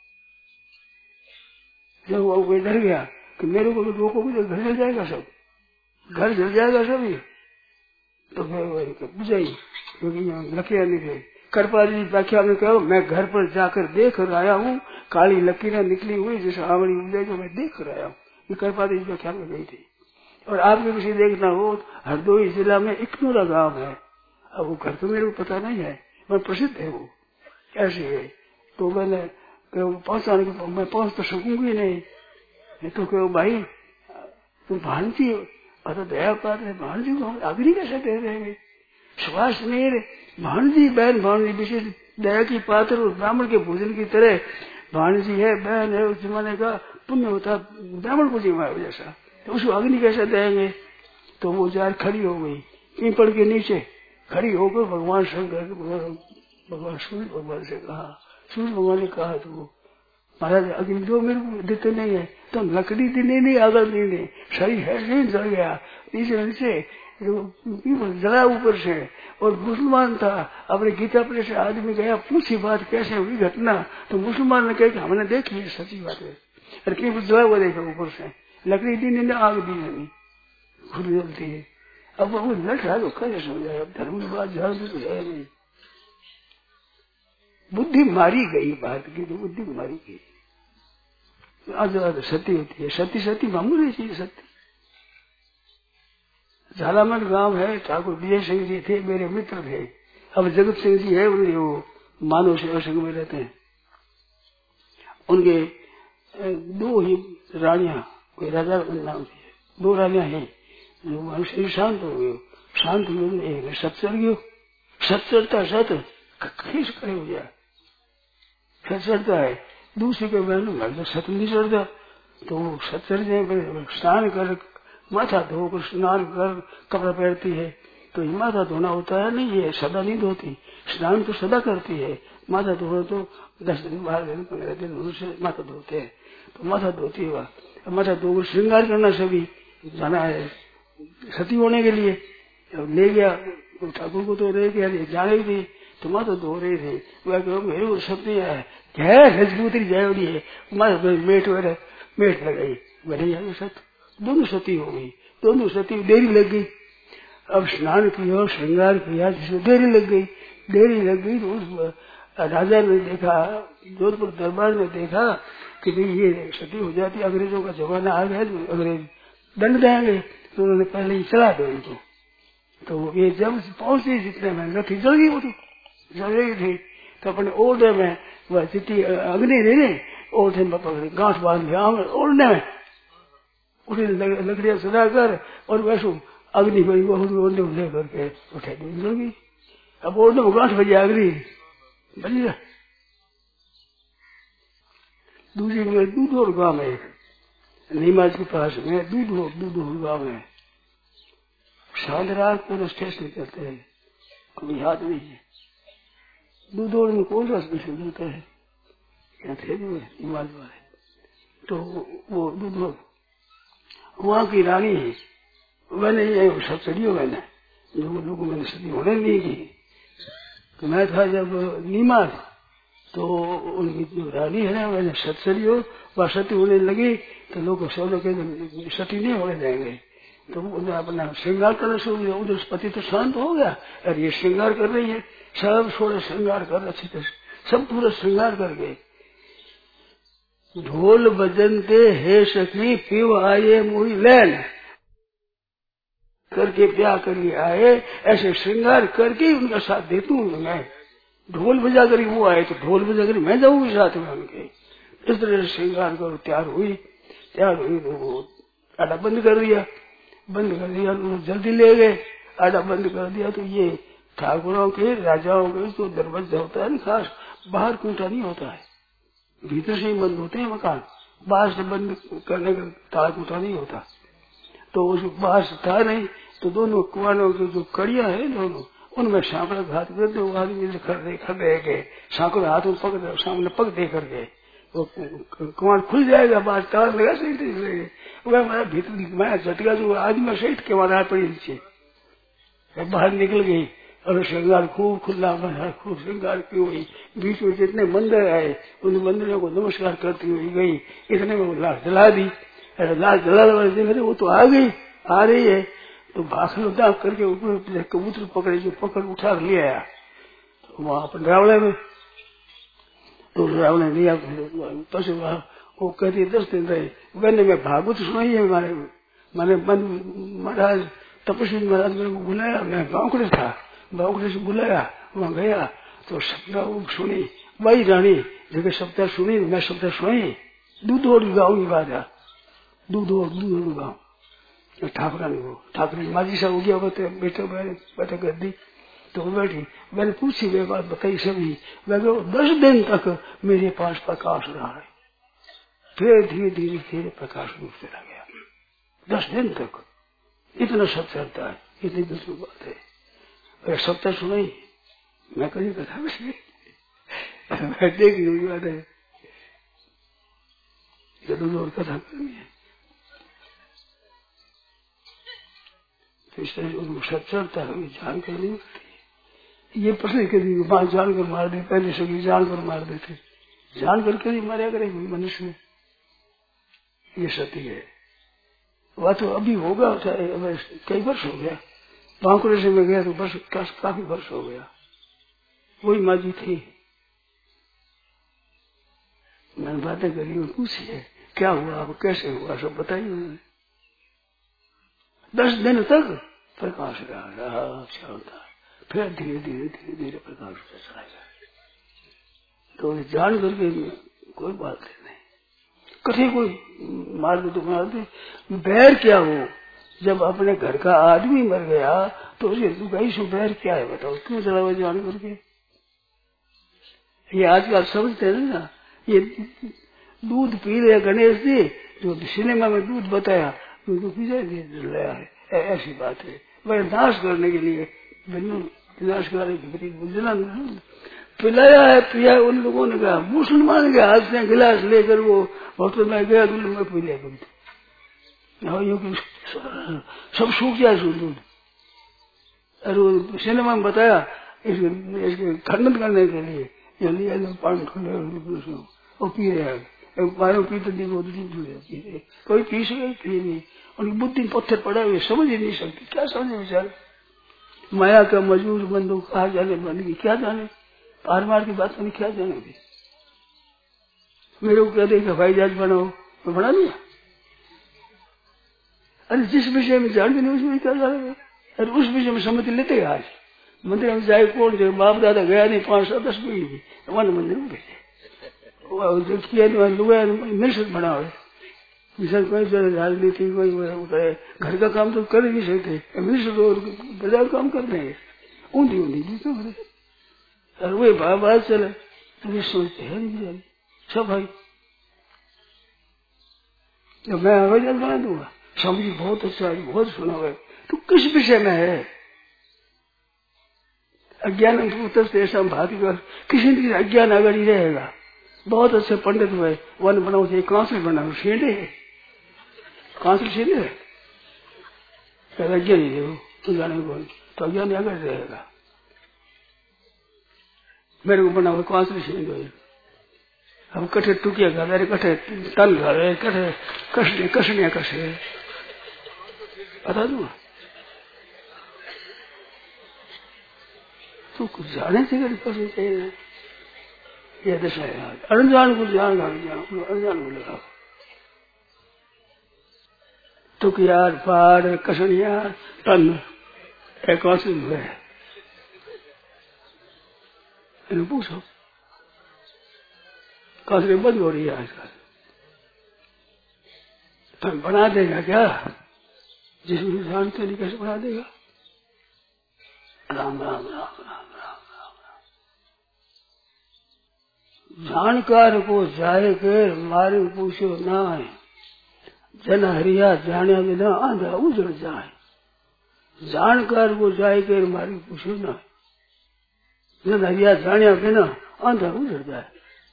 जब वो कोई डर गया कि मेरे को भी रोकोगे तो घर जल जाएगा, सब घर जल जाएगा सभी, तो फिर बुझाई क्योंकि लकीरें निकली। करपाल जी व्याख्या में कहो, मैं घर पर जाकर देख कर आया हूँ, काली लकीरें निकली हुई जैसे आंवली उदय जो मैं देख कर आया हूँ। ये करपाल जी व्याख्या में गई थी। और आपने किसी देखना हो, हरदोई जिला में इकनूरा गांव है। अब वो घर तो मेरे को पता नहीं है, मैं प्रसिद्ध है वो ऐसे है। तो मैंने पहुंचाने के मैं पहुंच तो सकूंगी नहीं, तो कहो भाई तुम भांजी तो दया पात्र है, भांजी को हम अग्नि कैसे दे देंगे? सुभाष नहीं, भांजी बहन भांजी विशेष दया की पात्र और ब्राह्मण के भोजन की तरह भांजी है, बहन है, उस जमाने का पुण्य होता ब्राह्मण को जीवा जैसा, तो उसको अग्नि कैसे देंगे? तो वो जार खड़ी हो गई पीपल के नीचे, खड़ी होकर भगवान शंकर भगवान सूर्य भगवान से कहा, सूर्य भगवान ने कहा तो महाराज अग्नि दो, मेरे को देते नहीं है, तो लकड़ी देने नहीं आगर देने, शरीर है नहीं जल गया नीचे नीचे जला ऊपर से। और मुसलमान था, अपने गीता पर से आदमी गया, पूछी बात कैसे हुई घटना, तो मुसलमान ने कहा कि हमने देखी है, सच्ची बात है, और पीपल जला हुआ देखा ऊपर से, लकड़ी दी नहीं आग दी नहीं, खुद जलती है। अब वो लट रहा तो कैसे समझाया? धर्म की बात ध्यान से तो है नहीं, बुद्धि मारी गई, बात की तो बुद्धि मारी गई। आज सती होती है, सती सती मामूली चीज सती। झालामठ गांव है, ठाकुर विजय सिंह जी थे, मेरे मित्र थे। अब जगत सिंह जी है, उनके वो मानव सेवा संघ में रहते हैं। उनके दो ही रानियां, कोई राजा नाम थी, दो रानियां हैं जो मनुष्य शांत हो गए, शांत हुए एक सत चढ़ गयो, सत चढ़ता सत खींच करे हो गया, सत चढ़ता है, दूसरे के बहन सत नहीं चढ़ता, तो वो सत चढ़ जाए, स्नान कर माथा धोकर स्नान कर कपड़ा पहनती है, तो ये माथा धोना होता है नहीं, ये सदा नहीं धोती, स्नान तो सदा करती है, माथा धोना तो दस दिन बारह दिन पंद्रह दिन उनसे माथा धोते हैं, तो माथा धोती है। वह माथा धोकर श्रृंगार करना, सभी जाना है सती होने के लिए, ले गया ठाकुर को, तो ले गया जाने थी, तो माथा धो रहे थे, वह कहो मेरे को सब नहीं आया, क्या रजपूतरी जाए है, माथा मेट वगैरह मेट लगाई, बढ़िया सत, दोनों सती हो गई, दोनों सती, देरी लग गई। अब स्नान किया, श्रृंगार किया, जिसमें देरी लग गई, देरी लग गई तो उस राजा ने देखा, जोधपुर दरबार ने देखा कि ये सती हो जाती, अंग्रेजों का जमाना आ गया, अंग्रेज दंड देंगे, तो उन्होंने पहले ही चला दो इनको। तो ये जब पहुंचे जितने में रथी जल गई, वो तो जल रही थी, तो अपने ओढ़ने में वह चिट्ठी अग्नि दे रहे, ओढ़ने में पकड़ गांठ बांध लिया, ओढ़ने में उठे लकड़ियां सजा कर, और वैसे अग्नि को ओढ़ने में ले करके उठे जल गई। अब ओढ़ने में गांठ बजे अग्नि बजी। दूसरी में दूधोर गांव में, नीमाज के पास में दूधोर दूधोर गांव में, शांत रात को स्टेशन करते हैं, कोई याद नहीं है। दूधोर में कौन सा स्टेशन होता है, क्या थे जो नीमाज वाले, तो वो दूधोर वहाँ की रानी है, मैंने ये सब चढ़ियो मैंने, जो लोगों मैंने सदी होने नहीं की। तो मैं था जब नीमाज, तो उनकी जो रानी है ना मैंने सत्सरी हो वह सती होने लगी तो लोग सब लोग सती नहीं होने देंगे। तो उन्हें अपना श्रृंगार करना शुरू किया। उधर पति तो शांत हो गया, अरे ये श्रृंगार कर रही है, सब थोड़ा श्रृंगार कर अच्छी तरह सब पूरा श्रृंगार कर गए। ढोल बजनते हे सखी पीव आये मोही लैन करके ब्याह करके आए, ऐसे श्रृंगार करके उनका साथ देती हूँ मैं। ढोल बजा कर वो आए तो ढोल बजा कर मैं जाऊंगी साथ में उनके। इस तरह से श्रृंगार करो तैयार हुई तैयार हुई तो वो आटा बंद कर दिया बंद कर दिया तो जल्दी ले गए। आटा बंद कर दिया तो ये ठाकुरों के राजाओं के जो दरवाजा होता है ना खास बाहर कूटा नहीं होता है, भीतर से ही बंद होते हैं मकान, बाहर से बंद करने का ताला कूटा नहीं होता। तो उस बाहर से था नहीं तो दोनों कुआनों की जो कड़ियां है दोनों उनमें सांकड़ा हाथ कर दो आदमी खड़े खड़े गए सांकड़ा हाथ में पकड़ सामने पक दे कर गए वो कुआं खुल जाएगा बाहर तार लगा सही मैं भीतर मैं झटका जो आदमी सहित के वहां पड़ी नीचे बाहर निकल गई और श्रृंगार खूब खुला बना खूब श्रृंगार की हुई। बीच में जितने मंदिर आए उन मंदिरों को नमस्कार करती हुई गई। इतने में वो लाश जला दी। अरे लाश जला देख वो तो आ गई आ रही है तो भाषण दाग करके ऊपर कबूतर पकड़े जो पकड़ उठा ले आया तो वहां पर रावले में तो रावले लिया पशु वो कहती दस दिन रहे मैंने मैं भागवत सुनाई है मारे मैंने मन महाराज तपस्वी महाराज मेरे को बुलाया। मैं बांकुड़े था बांकुड़े से बुलाया वहां गया तो शब्द सुनी वही रानी जगह शब्द सुनी मैं शब्द सुनी दूध और गाँव की बात है दूध और दूध और गाँव ठाकुरा ने वो ठाकुर माजी साहब हो गया बते बेटे बैठे कर दी तो वो बैठी मैंने पूछी वे बात बताई सभी मैं दस दिन तक मेरे पास प्रकाश रहा है फिर धीरे धीरे धीरे प्रकाश रूप से रह गया दस दिन तक इतना सब चलता है। इतनी दूसरी बात है अरे सप्ताह सुनाई मैं कहीं कथा मैं देखी हुई बात है जरूर और कथा करनी है तो इस तरह उनको सब चलता है जानकर नहीं होती। ये प्रश्न कभी बात जानकर मार दे पहले सभी जानकर मार देते जानकर कभी मारा करे कोई मनुष्य में ये सत्य है। वह तो अभी होगा चाहे कई वर्ष हो गया बांकुड़े से मैं गया तो बस काफी वर्ष हो गया वही माँ जी थी मैंने बातें करी और पूछी है क्या हुआ आप कैसे हुआ सब बताइए उन्होंने। दस दिन तक प्रकाश रहा रहा चलता फिर धीरे धीरे धीरे धीरे प्रकाश चला गया। तो जान करके कोई बात नहीं कठिन कोई मार दे तो मार दे बैर क्या हो जब अपने घर का आदमी मर गया तो उसे दुखाई से बैर क्या है बताओ क्यों चला हुआ जान करके। ये आजकल समझते हैं ना ये दूध पी रहे गणेश जी जो सिनेमा में दूध बताया तो पी लाया है ऐसी बात है वह नाश करने के लिए विनाश करने की पिलाया है पिया उन लोगों ने कहा मुसलमान के हाथ से गिलास लेकर वो होटल में गया दूध में पी लिया सब सूख जाए दूध। और वो सिनेमा में बताया इसके खंडन करने के लिए ये लिया पानी ठंडे वो पी रहे हैं पानी पीते दिन वो पी रहे कोई पी सके पी नहीं उनकी बुद्धि पत्थर पड़ा हुए समझ ही नहीं सकती क्या समझे बेचारे माया का मजबूर बंदो कहा जाने बन गई क्या जाने पार मार की बात नहीं क्या जाने भी मेरे को कहते हवाई जहाज बनाओ तो बना लिया। अरे जिस विषय में जान भी नहीं उसमें क्या जाने अरे उस विषय में सम्मति लेते आज मंदिर में जाए कौन जो बाप दादा गया नहीं पांच सात दस महीने वन मंदिर में भेजे किया मिनिस्टर बना हुए मिशन कोई राजनीति कोई करे घर का काम तो कर ही नहीं सकते मिनिस्टर बजा काम कर देंगे ऊंधी ऊंधी जीतो और वे बात चले तो ये सोचते है नहीं बेचारी सब भाई तो मैं हवाई जहाज बना दूंगा समझी बहुत अच्छा है बहुत सुना हुआ तो किस विषय में है अज्ञान उत्तर ऐसा भाती कर किसी भी अज्ञान अगर ही रहेगा बहुत अच्छे पंडित हुए वन बनाओ चाहिए कांसल बनाओ छेड़े कांसल छेड़े अज्ञान ही देखो तो जाने को तो अज्ञान अगर रहेगा मेरे को बना हुआ कांसल छेड़ हम कठे टुकिया घाले कठे तल घाले कठे कसने कसने कसे बता दू तो कुछ जाने से कसने चाहिए ये दशा है। अनजान को जान अनजान को लगा टुकियार फाड़ कसनियार तन एक हुए इन पूछो कसरे बंद हो रही है आजकल तन बना देगा क्या जिसमें जानते नहीं कैसे बना देगा। राम राम राम राम राम राम जानकार को जाए कर मारे पूछो ना है जन हरिया जाने बिना आंधा उजड़ जाए। जानकार को जाए कर मारे पूछो ना जन हरिया जाने बिना आंधा उजड़ जाए।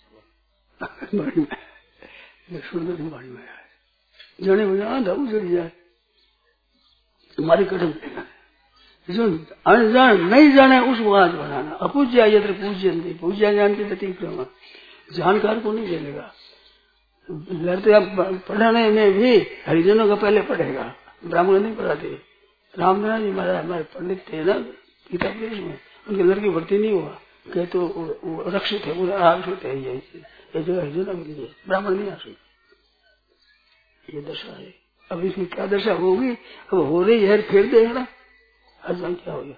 सुंदर बाड़ी में जाने बिना आंधा उजड़ जाए तुम्हारी कदम जो अनजान नहीं जाने उसको आज बनाना। अपूज्या यत्र पूज्य नहीं पूज्या जानते तति क्रम जानकार को नहीं चलेगा। लड़ते पढ़ाने में भी हरिजनों का पहले पढ़ेगा ब्राह्मण नहीं पढ़ाते। रामनाथ जी महाराज हमारे पंडित थे ना गीता प्रदेश में उनके लड़की भर्ती नहीं हुआ कहे तो रक्षित है पूरा आरक्षित है ये ये जो हरिजनों के लिए ब्राह्मण नहीं आ सकते। ये दशा है। अब इसकी क्या दशा होगी अब हो रही है फिर देना अजम क्या हो गया।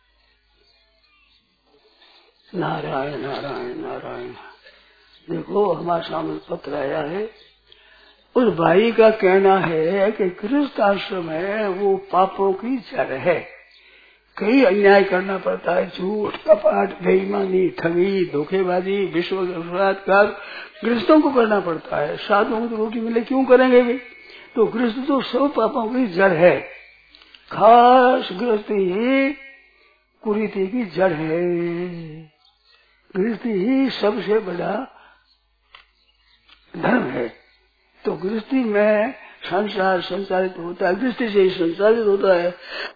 नारायण नारायण नारायण। देखो हमारे सामने पत्र आया है उस भाई का कहना है कि गृहस्थ आश्रम है वो पापों की जड़ है। कई अन्याय करना पड़ता है झूठ कपट बेईमानी ठगी धोखेबाजी विश्वासघात गृहस्थों को करना पड़ता है। साधुओं को तो रोटी मिले क्यों करेंगे भी तो गृहस्थ तो सब पापों की जड़ है। खास गृहस्थी ही कुरीति की जड़ है। गृहस्थी ही सबसे बड़ा धर्म है। तो गृहस्थी में संसार संचालित होता है गृहस्थी से ही संचालित होता है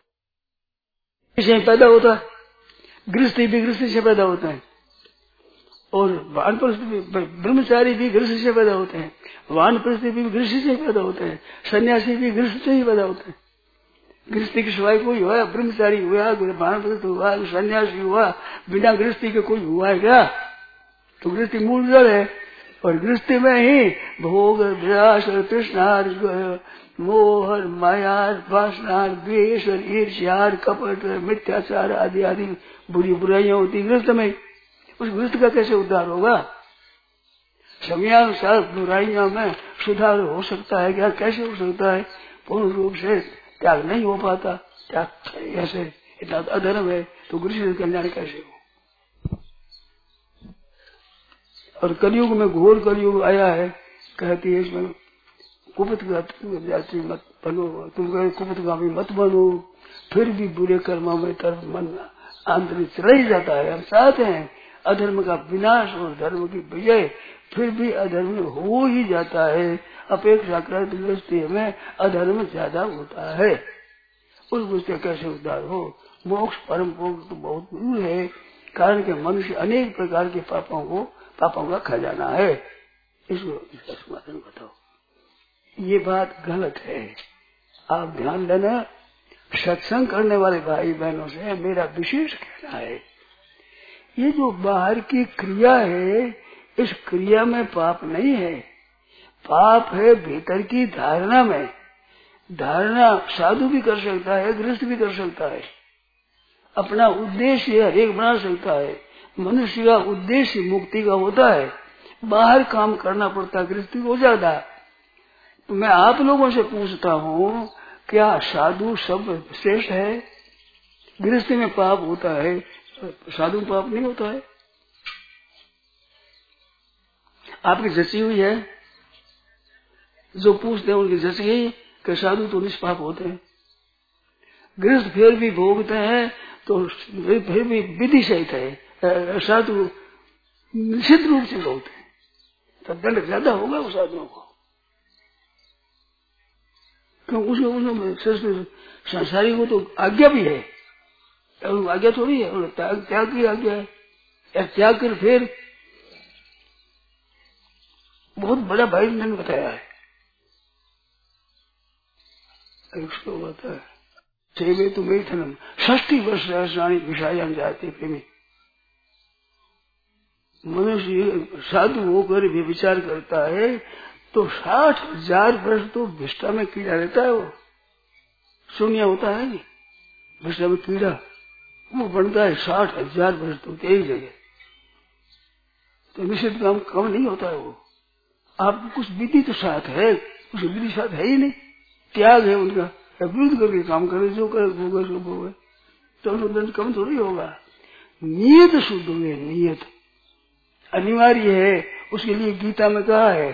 से पैदा होता है। गृहस्थी भी गृहस्थी से पैदा होता है और वानप्रस्थ भी ब्रह्मचारी भी गृहस्थी से पैदा होते हैं। वानप्रस्थ भी गृहस्थी से पैदा होते हैं। सन्यासी भी गृहस्थी से ही पैदा होते हैं। गृहस्थी के सिवाय कोई हुआ ब्रह्मचारी हुआ वानप्रस्थ हुआ सन्यासी हुआ बिना गृहस्थी के कोई हुआ है क्या। तो गृहस्थी मूल जड़ है और गृहस्थी में ही भोग विलास तृष्णार मोह मायार वासनार द्वेष और ईर्ष्यार कपट मिथ्याचार आदि आदि बुरी बुराइयां होती गृहस्थ में। उस गृहस्थ का कैसे उद्धार होगा। समयानुसार बुराइयों में सुधार हो सकता है क्या कैसे हो सकता है। पूर्ण रूप से त्याग नहीं हो पाता। त्याग ऐसे इतना अधर्म है तो गृहस्थ कल्याण कैसे हो। और कलयुग में घोर कलयुग आया है कहती है इसमें कुपित जाति मत बनो तुम कहे कुपितगामी मत बनो फिर भी बुरे कर्मों में तरफ मन आंतरिक चला ही जाता है। हम चाहते हैं अधर्म का विनाश और धर्म की विजय फिर भी अधर्म हो ही जाता है। अपेक्षाकृत गृहस्थी में अधर्म ज्यादा होता है। उस दृष्टि कैसे उद्धार हो। मोक्ष परम मोक्ष तो बहुत दूर है कारण के मनुष्य अनेक प्रकार के पापों को पापों का खजाना है। इसको इसका समाधान बताओ। ये बात गलत है आप ध्यान देना। सत्संग करने वाले भाई बहनों से मेरा विशेष कहना है ये जो बाहर की क्रिया है इस क्रिया में पाप नहीं है। पाप है भीतर की धारणा में। धारणा साधु भी कर सकता है गृहस्थ भी कर सकता है। अपना उद्देश्य हरेक बना सकता है। मनुष्य का उद्देश्य मुक्ति का होता है। बाहर काम करना पड़ता गृहस्थी हो जाता। तो मैं आप लोगों से पूछता हूँ क्या साधु सब श्रेष्ठ है। गृहस्थी में पाप होता है साधु पाप नहीं होता है। आपकी जची हुई है जो पूछते हैं उनकी जची गई कि साधु तो निष्पाप होते हैं। गृहस्थ फिर भी भोगते हैं तो फिर भी विधि सहित है। साधु निश्चित रूप से भोगते हैं तो दंड ज्यादा होगा उस साधुओं को क्यों उसमें संसारी को तो आज्ञा भी है। आज्ञा थोड़ी है त्याग त्याग की आज्ञा है। या त्याग कर फिर बहुत बड़ा भाई ने बताया है। उसको बताया सेवे तो मेथनम षष्ठी वर्ष रानी विषायान जाते प्रेमी। मनुष्य साधु होकर भी विचार करता है तो साठ हजार वर्ष तो विष्ठा में कीड़ा रहता है। वो शून्य होता है नहीं, विष्ठा में कीड़ा वो बनता है साठ हजार वर्ष तो एक जगह। तो निश्चित काम कम नहीं होता है। वो आपको कुछ विधि तो साथ है, कुछ विधि साथ है ही नहीं, त्याग है उनका, विरुद्ध करके काम करे, जो करे भोगे जो भोगे, तो दंड कम थोड़ी होगा। नियत शुद्ध हुए, नियत अनिवार्य है। उसके लिए गीता में कहा है,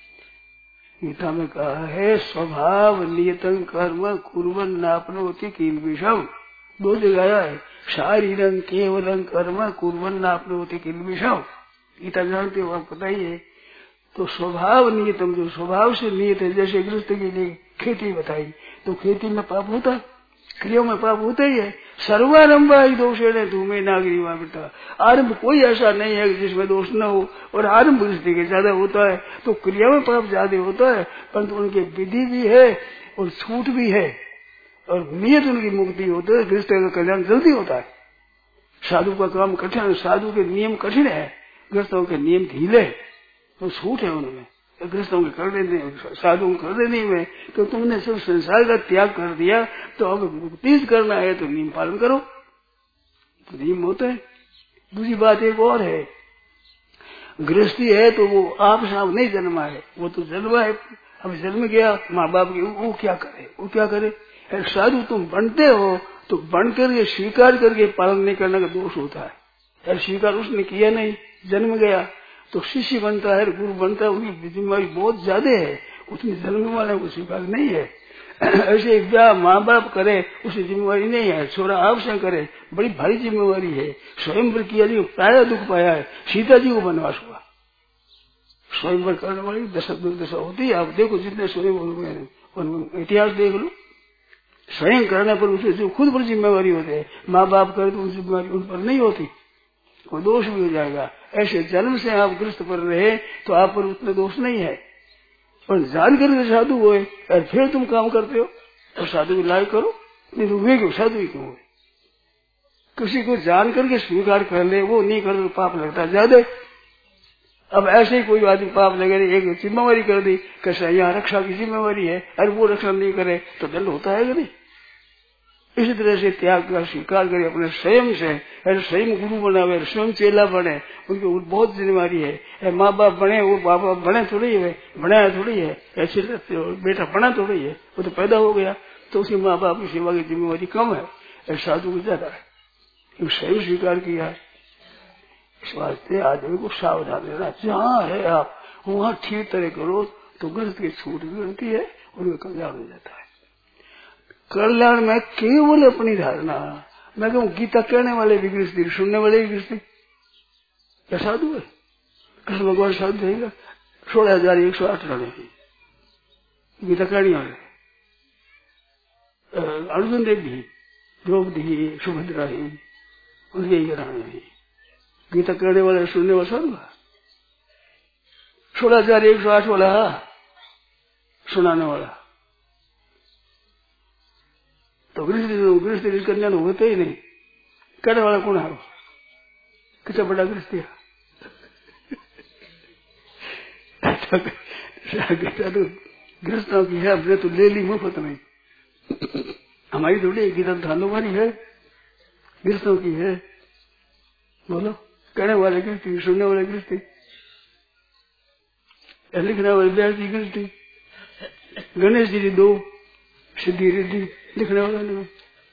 गीता में कहा है स्वभाव नियतं कर्म कुर्वन् नाप्नोति किल विषम। दो जगह आया है, शारीरं केवलं कर्म कुर्वन् नाप्नोति किल विषम। गीता जानते हो, आप पता ही है। तो स्वभाव नियतम, जो स्वभाव से नियत है, जैसे गृहस्थ के लिए खेती बताई, तो खेती में पाप होता है, क्रियाओं में पाप होता ही है। सर्वारंभ ही दोषेण धूमे नागरी वामिता। आरंभ कोई ऐसा नहीं है जिसमें दोष न हो, और आरंभ गृहस्थी के ज्यादा होता है तो क्रिया में पाप ज्यादा होता है, परंतु उनके विधि भी है और छूट भी है, और नियत उनकी मुक्ति होती है। गृहस्थ का कल्याण जल्दी होता है। साधु का काम कठिन है, साधु के नियम कठिन है, गृहस्थों के नियम ढीले, तो छूट है उनमें। गृहस्थों के कर देने, साधुओं कर देने में, तो तुमने सब संसार का त्याग कर दिया, तो अब मुक्ति करना है तो नियम पालन करो, तो नियम होते हैं। दूसरी बात एक और है, गृहस्थी है तो वो आप साहब नहीं जन्मा है, वो तो जन्मा है, अब जन्म गया माँ बाप की, वो क्या करे, वो क्या करे। साधु तुम बनते हो तो बनकर ये स्वीकार करके पालन नहीं करने का दोष होता है। स्वीकार उसने किया नहीं, जन्म गया, तो शिष्य बनता है, गुरु बनता है, उनकी जिम्मेवारी बहुत ज्यादा है, उतनी जन्म वाले को स्वीकार नहीं है। ऐसे ब्याह माँ बाप करे उसकी जिम्मेवारी नहीं है, छोरा आपसे करे बड़ी भारी जिम्मेवारी है। स्वयंवर किया जी प्राय दुख पाया है, सीता जी को वनवास हुआ। स्वयंवर करने वाली दशा दुर्दशा होती है, आप देखो जितने स्वयं इतिहास देख लो, स्वयं करने पर उसे जो खुद पर जिम्मेवारी होती है, माँ बाप करे तो उन जिम्मेवारी उन पर नहीं होती, कोई दोष भी हो जाएगा। ऐसे जन्म से आप गृहस्थ पर रहे तो आप पर उतना दोष नहीं है, पर जानकर साधु हुए और फिर तुम काम करते हो तो साधु की लायक करो, नहीं तो हुए क्यों, साधु ही क्यों हुए। किसी को जान करके स्वीकार कर ले, वो नहीं कर तो पाप लगता ज्यादा। अब ऐसे ही कोई आदमी पाप लगे, एक जिम्मेवारी कर दी, कैसा यहाँ रक्षा की जिम्मेवारी है, और वो रक्षा नहीं करे तो दंड होता है कि नहीं। इसी तरह से त्याग का स्वीकार करे अपने स्वयं से, स्वयं गुरु बनावे, स्वयं चेला बने, उनकी बहुत जिम्मेवारी है। माँ बाप बने, वो बाप बाप बने थोड़ी है, बनाया थोड़ी है, ऐसे बेटा बना थोड़ी है, वो तो पैदा हो गया, तो उसके माँ बाप की सेवा की जिम्मेवारी कम है, साधु की ज्यादा है। स्वयं स्वीकार किया है, इस वास्ते आदमी को सावधान रहना। जहाँ है आप वहाँ ठीक तरह करो तो गृहस्थ की छूट मिलती है, उनका कल्याण हो जाता है। कल्याण में केवल अपनी धारणा, मैं कहूँ गीता कहने वाले भी गृहस्थी, सुनने वाले भी गृहस्थी, क्या साधु है। कृष्ण भगवान साधु रहेगा, सोलह हजार एक सौ आठ रानी गीता कहने वाले, अर्जुन देव भी, द्रौपदी, सुभद्रा ही, उनके ही रानी, गीता कहने वाले सुनने वाला साधु है। सोलह हजार एक सौ आठ वाला सुनाने वाला, तो गृहस्थी गृहस्थी कल्याण होते ही नहीं। कहने वाला कौन है, कितना बड़ा गृहस्थी है। तो गृहस्थों की है, हमने तो ले ली मुफ्त में, हमारी थोड़ी गीता धानों वाली है, गृहस्थों की है। बोलो, कहने वाले गृहस्थी, सुनने वाले गृहस्थी, लिखने वाले व्यास जी गृहस्थी, गणेश जी दो, सिद्धि रिद्धि लिखने वाला नहीं।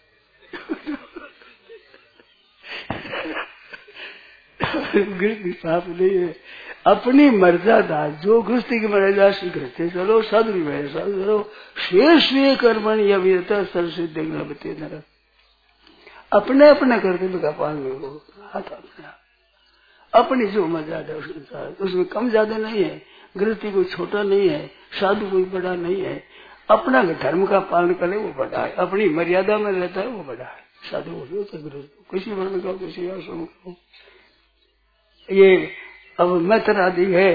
गृहस्थी पाप नहीं है, अपनी मर्यादा, जो गृहस्थी की मर्यादा से करते चलो, साधु भी है साधु चलो, शेष कर्मण या वीरता सर से देखना बते नरक, अपने अपने कर्तव्य का पालन करो, हाथ अपना, अपनी जो मर्यादा उसमें कम ज्यादा नहीं है। गृहस्थी कोई छोटा नहीं है, साधु कोई बड़ा नहीं है, अपना धर्म का पालन करे वो बड़ा है, अपनी मर्यादा में रहता है वो बड़ा है। साधु हो तो गृहस्थ किसी वर्ण का, किसी आश्रम का। ये अब मैथर आदि है,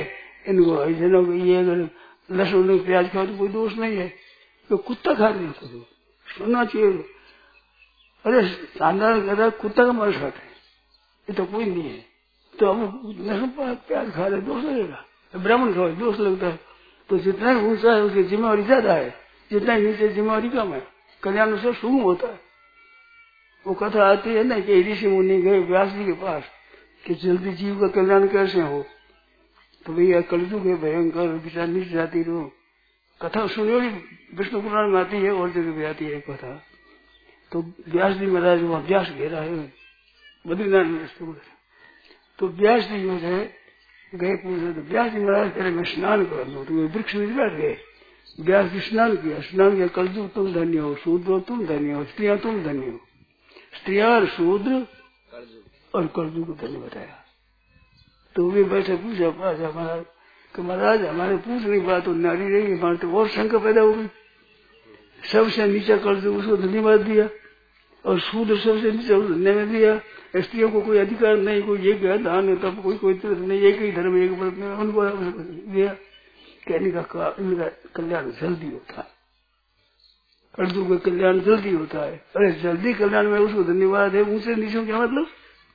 इनको ऐसे ना ये अगर लहसुन प्याज खाओ तो कोई दोष नहीं है, तो कुत्ता खा नहीं तो सुनना चाहिए। अरे साधारण कहता कुत्ता का मांस खाते हैं, ये तो कोई नहीं है, तो अब लहसुन प्याज खा रहे दोष लगेगा, ब्राह्मण खाओ दोष लगता है। तो जितना ऊंचा है उसकी जिम्मेवारी ज्यादा है, जितना नीचे जिम्मेवारी कम है, कल्याण से शुरू होता है। वो कथा आती है ना कि ऋषि मुनि गए व्यास जी के पास कि जल्दी जीव का कल्याण कैसे हो, तो भैया कलयुग है भयंकर, विचार नीच जाती रो कथा सुनियो, विष्णु पुराण में आती है और जगह भी आती है कथा। तो व्यास जी महाराज वहां व्यास घेरा है बद्रीनाथ, तो व्यास जी जो है गए पूछे, तो व्यास जी महाराज कह रहे मैं स्नान कर लूँ, तो वे वृक्ष में बैठ गए। व्यास जी स्नान किया, स्नान किया, कलयुग तुम धन्य हो, शूद्र तुम धन्य हो, स्त्रियां तुम धन्य हो, स्त्रियां और शूद्र और कलयुग को धन्य बताया। तो वे बैठे पूछा पाछा महाराज कि महाराज हमारे पूछने की बात तो नारी रही, हमारे तो और शंका पैदा हो गई, सबसे नीचा कलयुग उसको धन्यवाद दिया और शूद्र सबसे नीचा उस धन्य में दिया। स्त्रियों को कोई अधिकार नहीं, कोई एक दान है तब कोई कोई तीर्थ नहीं, एक ही धर्म एक व्रत में उनको दिया। कहने का इनका कल्याण जल्दी होता है, कलयुग का कल्याण जल्दी होता है। अरे जल्दी कल्याण में उसको धन्यवाद है, ऊंचे नीचों क्या मतलब?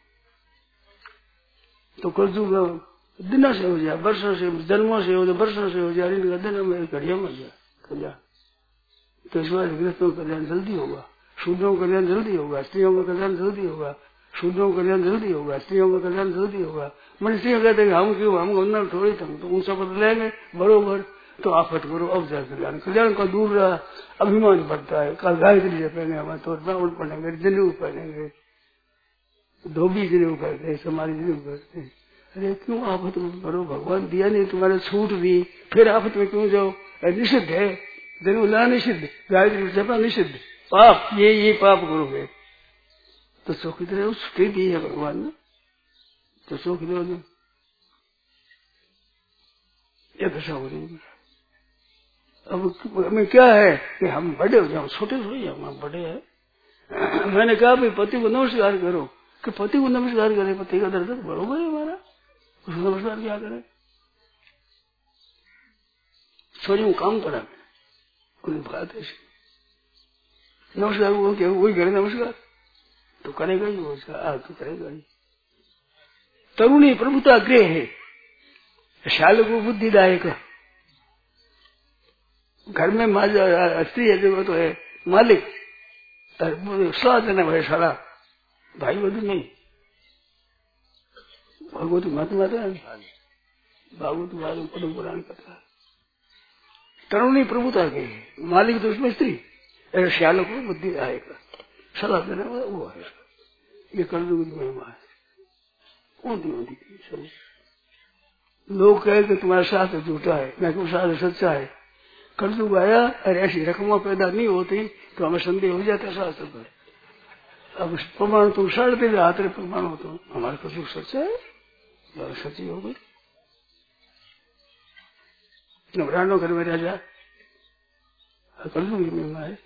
तो कलयुग दिनों से हो जाए, वर्षों से, जन्मों से हो जाए, वर्षों से हो जाए, इनका दिन में घड़िया में जाए कल्याण। तो इस बार गृहस्थों का कल्याण जल्दी होगा, शूद्रों का कल्याण जल्दी होगा, स्त्रियों का कल्याण जल्दी होगा, शूद्रों का कल्याण जल्दी होगा, स्त्रियों का कल्याण जल्दी होगा। मनुष्य कहते हैं हम क्यों, हम गंदा थोड़ी थे, तो ऊंचा पद लेंगे बरोबर, तो आफत करो अब जाए कल्याण। कल्याण का दूर रहा, अभिमान बढ़ता है। कल गायत्री से पहने हमारे तो ब्राह्मण पहनेंगे, जनेऊ पहनेंगे, धोबी जनेऊ करते, समारी जनेऊ करते। अरे क्यों आफत में करो, भगवान दिया नहीं तुम्हारे, छूट दी, फिर आफत में क्यों जाओ? निषिद्ध है, जनेऊ ला निषिद्ध, गायत्री जपना निषिद्ध, पाप, ये ये पाप करोगे तो सुख इतने छुट्टी दी है भगवान ने, तो सुख दो। ये दशा हो रही है। अब हमें क्या है कि हम बड़े हो जाओ, छोटे थोड़ी हम बड़े हैं। मैंने कहा भाई पति को नमस्कार करो, कि पति को नमस्कार करे, पति का दर्द बरोबर है हमारा, उसको नमस्कार क्या करे? छोरी काम करा उन्हें बात ऐसी नमस्कार वो क्या वही करे नमस्कार तो करेगा ही, वो तो करेगा ही। तरुणी प्रभुता गृह है, शाल को बुद्धिदायक, घर में स्त्री है जो तो है मालिक, साधन है सारा भाई बधु नहीं। भगवत महात्मा भागवत भागवत पदम पुराण कथा। तरुणी प्रभुता के मालिक तो उसमें स्त्री, श्यालों को बुद्धि आएगा, सलाह देने वाला वो है। ये कलयुग की महिमा है। ऊंधी ऊंधी सब लोग कहे कि तुम्हारा शास्त्र झूठा है, मैं कहूँ शास्त्र सच्चा है। कलयुग आया और ऐसी रकमें पैदा नहीं होती तो हमें संदेह हो जाता शास्त्र पर। अब प्रमाण तुम साढ़े दे हाथ प्रमाण हो तो हमारा कलयुग सच्चा है, सच्ची हो गई। नवरानो घर में राजा कलयुग की महिमा है।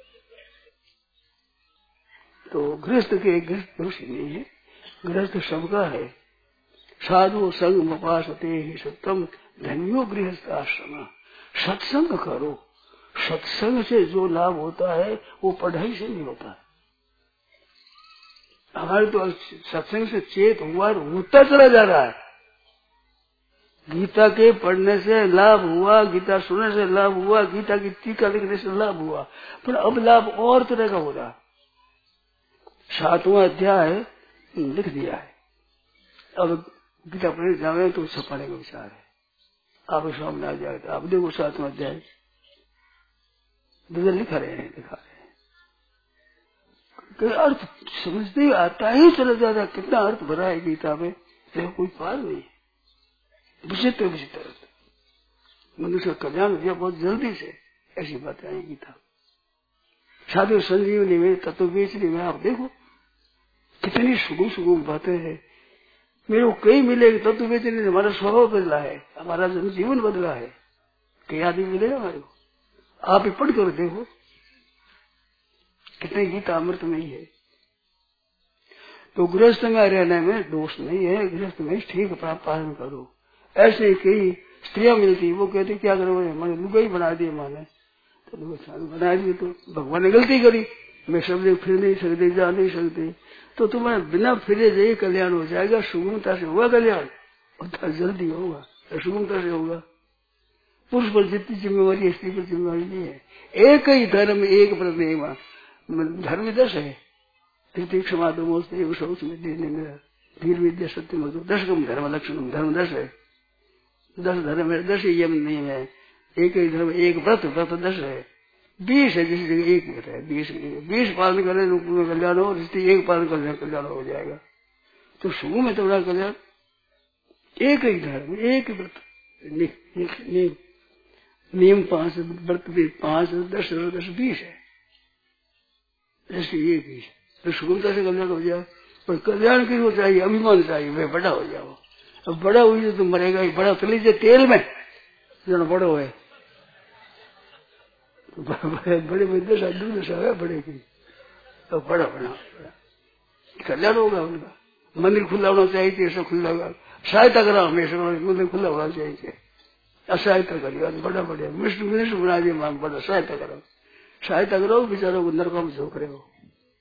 तो गृहस्थ के गृहस्थ दोषी नहीं है, गृहस्थ सबका है। साधु संग उपासते ही सत्यम धन्यो गृहस्थ आश्रम। सत्संग करो, सत्संग से जो लाभ होता है वो पढ़ाई से नहीं होता है। हमारे तो सत्संग से चेत हुआ होता चला जा रहा है। गीता के पढ़ने से लाभ हुआ, गीता सुनने से लाभ हुआ, गीता की टीका लिखने से लाभ हुआ, पर अब लाभ और तरह का हो रहा। सातवां अध्याय लिख दिया है, अब गीता पढ़ने जावे तो छपाने का विचार है। आप सामने आ जाएगा, आप देखो सातवां अध्याय लिखा रहे हैं, लिखा रहे हैं कि अर्थ समझते आता ही चला जाता। कितना अर्थ भरा है गीता में, तो कोई पार नहीं है। विचित्र विचित्र मनुष्य का कल्याण दिया बहुत जल्दी से, ऐसी बातें आई गीता। साधु संजीवनी में, तत्व बेचनी में आप देखो कितनी सुगम सुगम बातें हैं। मेरे को कई मिले तत्व बेचनी ने हमारा स्वभाव बदला है, हमारा जीवन बदला है। कई आदमी मिलेगा हमारे को, आप ही पढ़ कर देखो कितनी गीता अमृत में ही है। तो गृहस्थ में रहने में दोष नहीं है, गृहस्थ में ठीक पालन करो। ऐसे कई स्त्रियां मिलती, वो कहती क्या करोगे, मैंने लुगाई बना दी माने, तो बना दी तो भगवान ने गलती करी, मैं शब्द फिर नहीं सकते, जा नहीं सकते, तो तुम्हारे बिना फिरे जाइए कल्याण हो जाएगा। सुगमता से होगा कल्याण, और जल्दी होगा, सुगमता से होगा। पुरुष पर जितनी जिम्मेवारी है स्त्री पर जिम्मेवारी नहीं है। एक ही धर्म एक व्रत नहीं, धर्म दस है, क्षमा दो शौच में धीर विद्या सत्य मधु दशकम धर्म लक्षण, धर्म दस है, दस धर्म है, दस यम नहीं है। एक ही धर्म एक व्रत, व्रत दस है, बीस है, जिस जगह एक व्रत है, बीस बीस पालन करें रूप में कल्याण हो, जिससे एक पालन कर कल्याण हो जाएगा। तो शुरू में तो बड़ा कल्याण, एक ही धर्म एक व्रत, नियम नियम पांच, व्रत भी पांच, दस दस बीस है, ऐसे एक ही तो सुगमता से कल्याण हो जाए। पर कल्याण किसको चाहिए, अभिमान चाहिए, वे बड़ा हो जाओ। अब बड़ा हुई तो तुम मरेगा ही, बड़ा तो लीजिए तेल में जो बड़ो है, बड़े में दशा दूर दशा है बड़े की, तो बड़ा बना कल्याण होगा उनका। मंदिर खुला होना चाहिए, सब खुला होगा, सहायता करा हमेशा, मंदिर खुला होना चाहिए, असहायता करिए, बड़ा बढ़िया मिष्ट मिष्ट बना दिए, मांग बड़ा सहायता करो, सहायता करो, बेचारों को नरकों में झोंक रहे हो।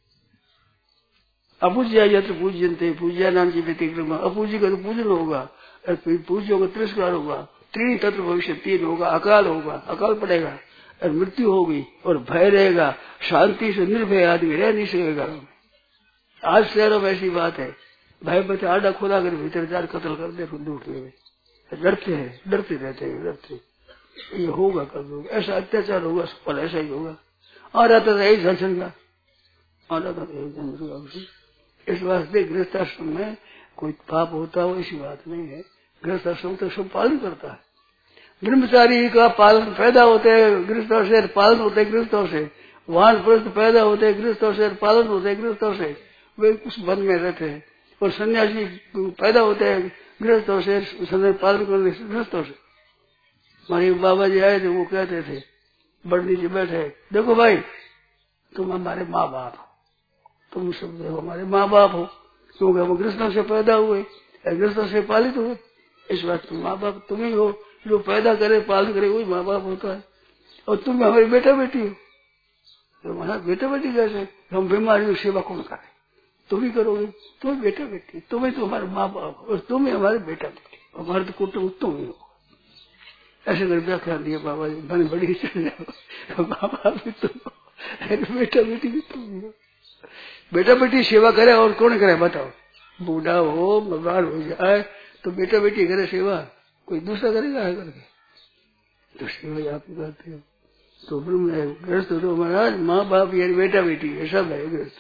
अपूज्या यत्र पूज्यन्ते पूज्या नाम की व्यतिक्रम, अपूज्य का तो पूजन होगा, पूज्यों का तिरस्कार होगा, त्रीन तत्व भविष्य, तीन होगा, अकाल होगा, अकाल पड़ेगा, और मृत्यु होगी, और भय रहेगा, शांति से निर्भय आदमी रह नहीं सकेगा। आज शहरों में ऐसी बात है, भय बच्चे आडा खोला कर भीतर जार कत्ल कर दे, लूट ले, डरते हैं, डरते रहते हैं, डरते ये होगा कल, ऐसा अत्याचार होगा, पर ऐसा ही होगा। और आता था यही जनसंख्या, और आता था यही जनसंख्या। इस वास्ते गृहस्थ आश्रम में कोई पाप होता हो ऐसी बात नहीं है, गृहस्थ आश्रम तो सब पालन करता है। ब्रह्मचारी का पालन पैदा होते हैं गृहस्थों से, पालन होते हैं गृहस्थों से, वाहन प्रस्त पैदा होते हैं गृहस्थों से, पालन होते हैं गृहस्थों से, वे उस वन में रहते हैं। और सन्यासी पैदा होते हैं गृहस्थों से, पालन करने से गृहस्थों से। हमारे बाबा जी आए थे, वो कहते थे बड़नी जी बैठे, देखो भाई तुम हमारे माँ बाप हो, तुम सब हमारे माँ बाप हो, क्योंकि हम गृहस्थों से पैदा हुए, गृहस्थों से पालित हुए, इस बात तुम माँ बाप तुम ही हो, जो पैदा करे पालन करे वही माँ बाप होता है। और तुम हमारी बेटा बेटी हो, तुम्हारा बेटा बेटी कैसे, हम बीमारी की सेवा कौन करे, तुम ही करोगे, तुम्हें बेटा बेटी, तुम्हें तो हमारे माँ बाप, और तुम्हें हमारे बेटा बेटी, हमारे तो कुटुंब तुम ही हो। ऐसे कर व्याख्या दिया बाबा जी, मैंने बड़ी चल जाओ, माँ बाप भी तुम, बेटा बेटी भी तुम ही हो। बेटा बेटी सेवा करे और कौन करे बताओ, बूढ़ा हो बीमार हो जाए तो बेटा बेटी करे सेवा, कोई दूसरा करेगा है करके, तो सेवा आप ही करते हो। तो ब्रह्म गृहस्थ तो महाराज माँ बाप यानी बेटा बेटी है, सब है गृहस्थ।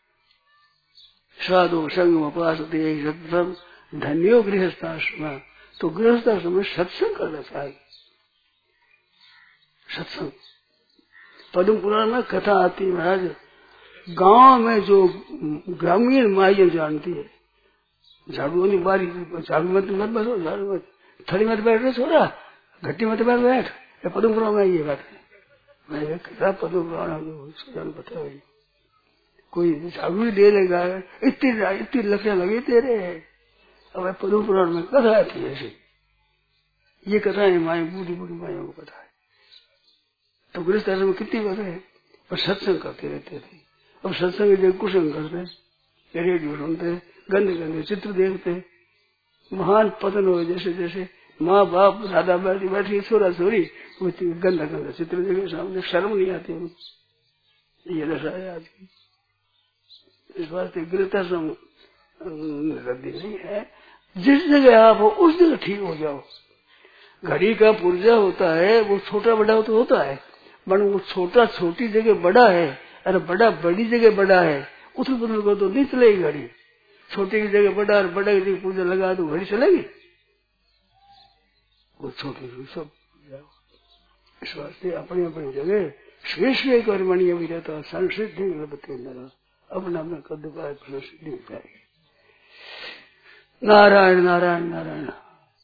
साधु संग उपास सत्संग धन्यो गृहस्थाश्रम, तो गृहस्थाश्रम में सत्संग करना चाहिए। सत्संग पद्म पुराण में कथा आती है महाराज, गांव में जो ग्रामीण माइयां जानती है, झाड़ू नहीं बारी, झाड़ू मत मत बैठो, झाड़ू मत थड़ी मत बैठ रहे, छोड़ा घट्टी मत बैठ बैठ, पद्म पुराण में ये बात है। मैं कथा पद्म पुराण बताओ, कोई झाड़ू दे लेगा, इतनी इतनी लकड़ियां लगे तेरे, अब पद्म पुराण में कथा आती है ऐसी, ये कथा है माए बूढ़ी बूढ़ी माया को कथा है। तो गृहस्थ आश्रम में कितनी बातें है, और सत्संग करते रहते थे। अब सत्संग जब कुसंग करते, रेडियो सुनते, गंदे गंदे चित्र देखते, महान पतन हो जैसे जैसे माँ बाप दादा बैठी बैठी छोरा छोरी गंदा गंदा चित्र देखे सामने, शर्म नहीं आती उनको, ये दशा है आज की। इस वास्ते गृहस्थाश्रम रद्दी नहीं है, जिस जगह आप हो उस जगह ठीक हो जाओ। घड़ी का पुर्जा होता है वो छोटा बड़ा तो होता है, पर वो छोटा छोटी जगह बड़ा है, अरे बड़ा बड़ी जगह बड़ा है, उथल पुथल को तो नहीं चलेगी घड़ी। छोटी की जगह बड़ा और बड़ा की जगह पुर्जा लगा तो घड़ी चलेगी, वो छोटी सब। इस वास्ते अपनी अपनी जगह श्रेष्ठ कर्मणीय भी रहता है, संसिद्धि अपना अपना कद पाए सिद्धि हो जाएगी। नारायण नारायण नारायण।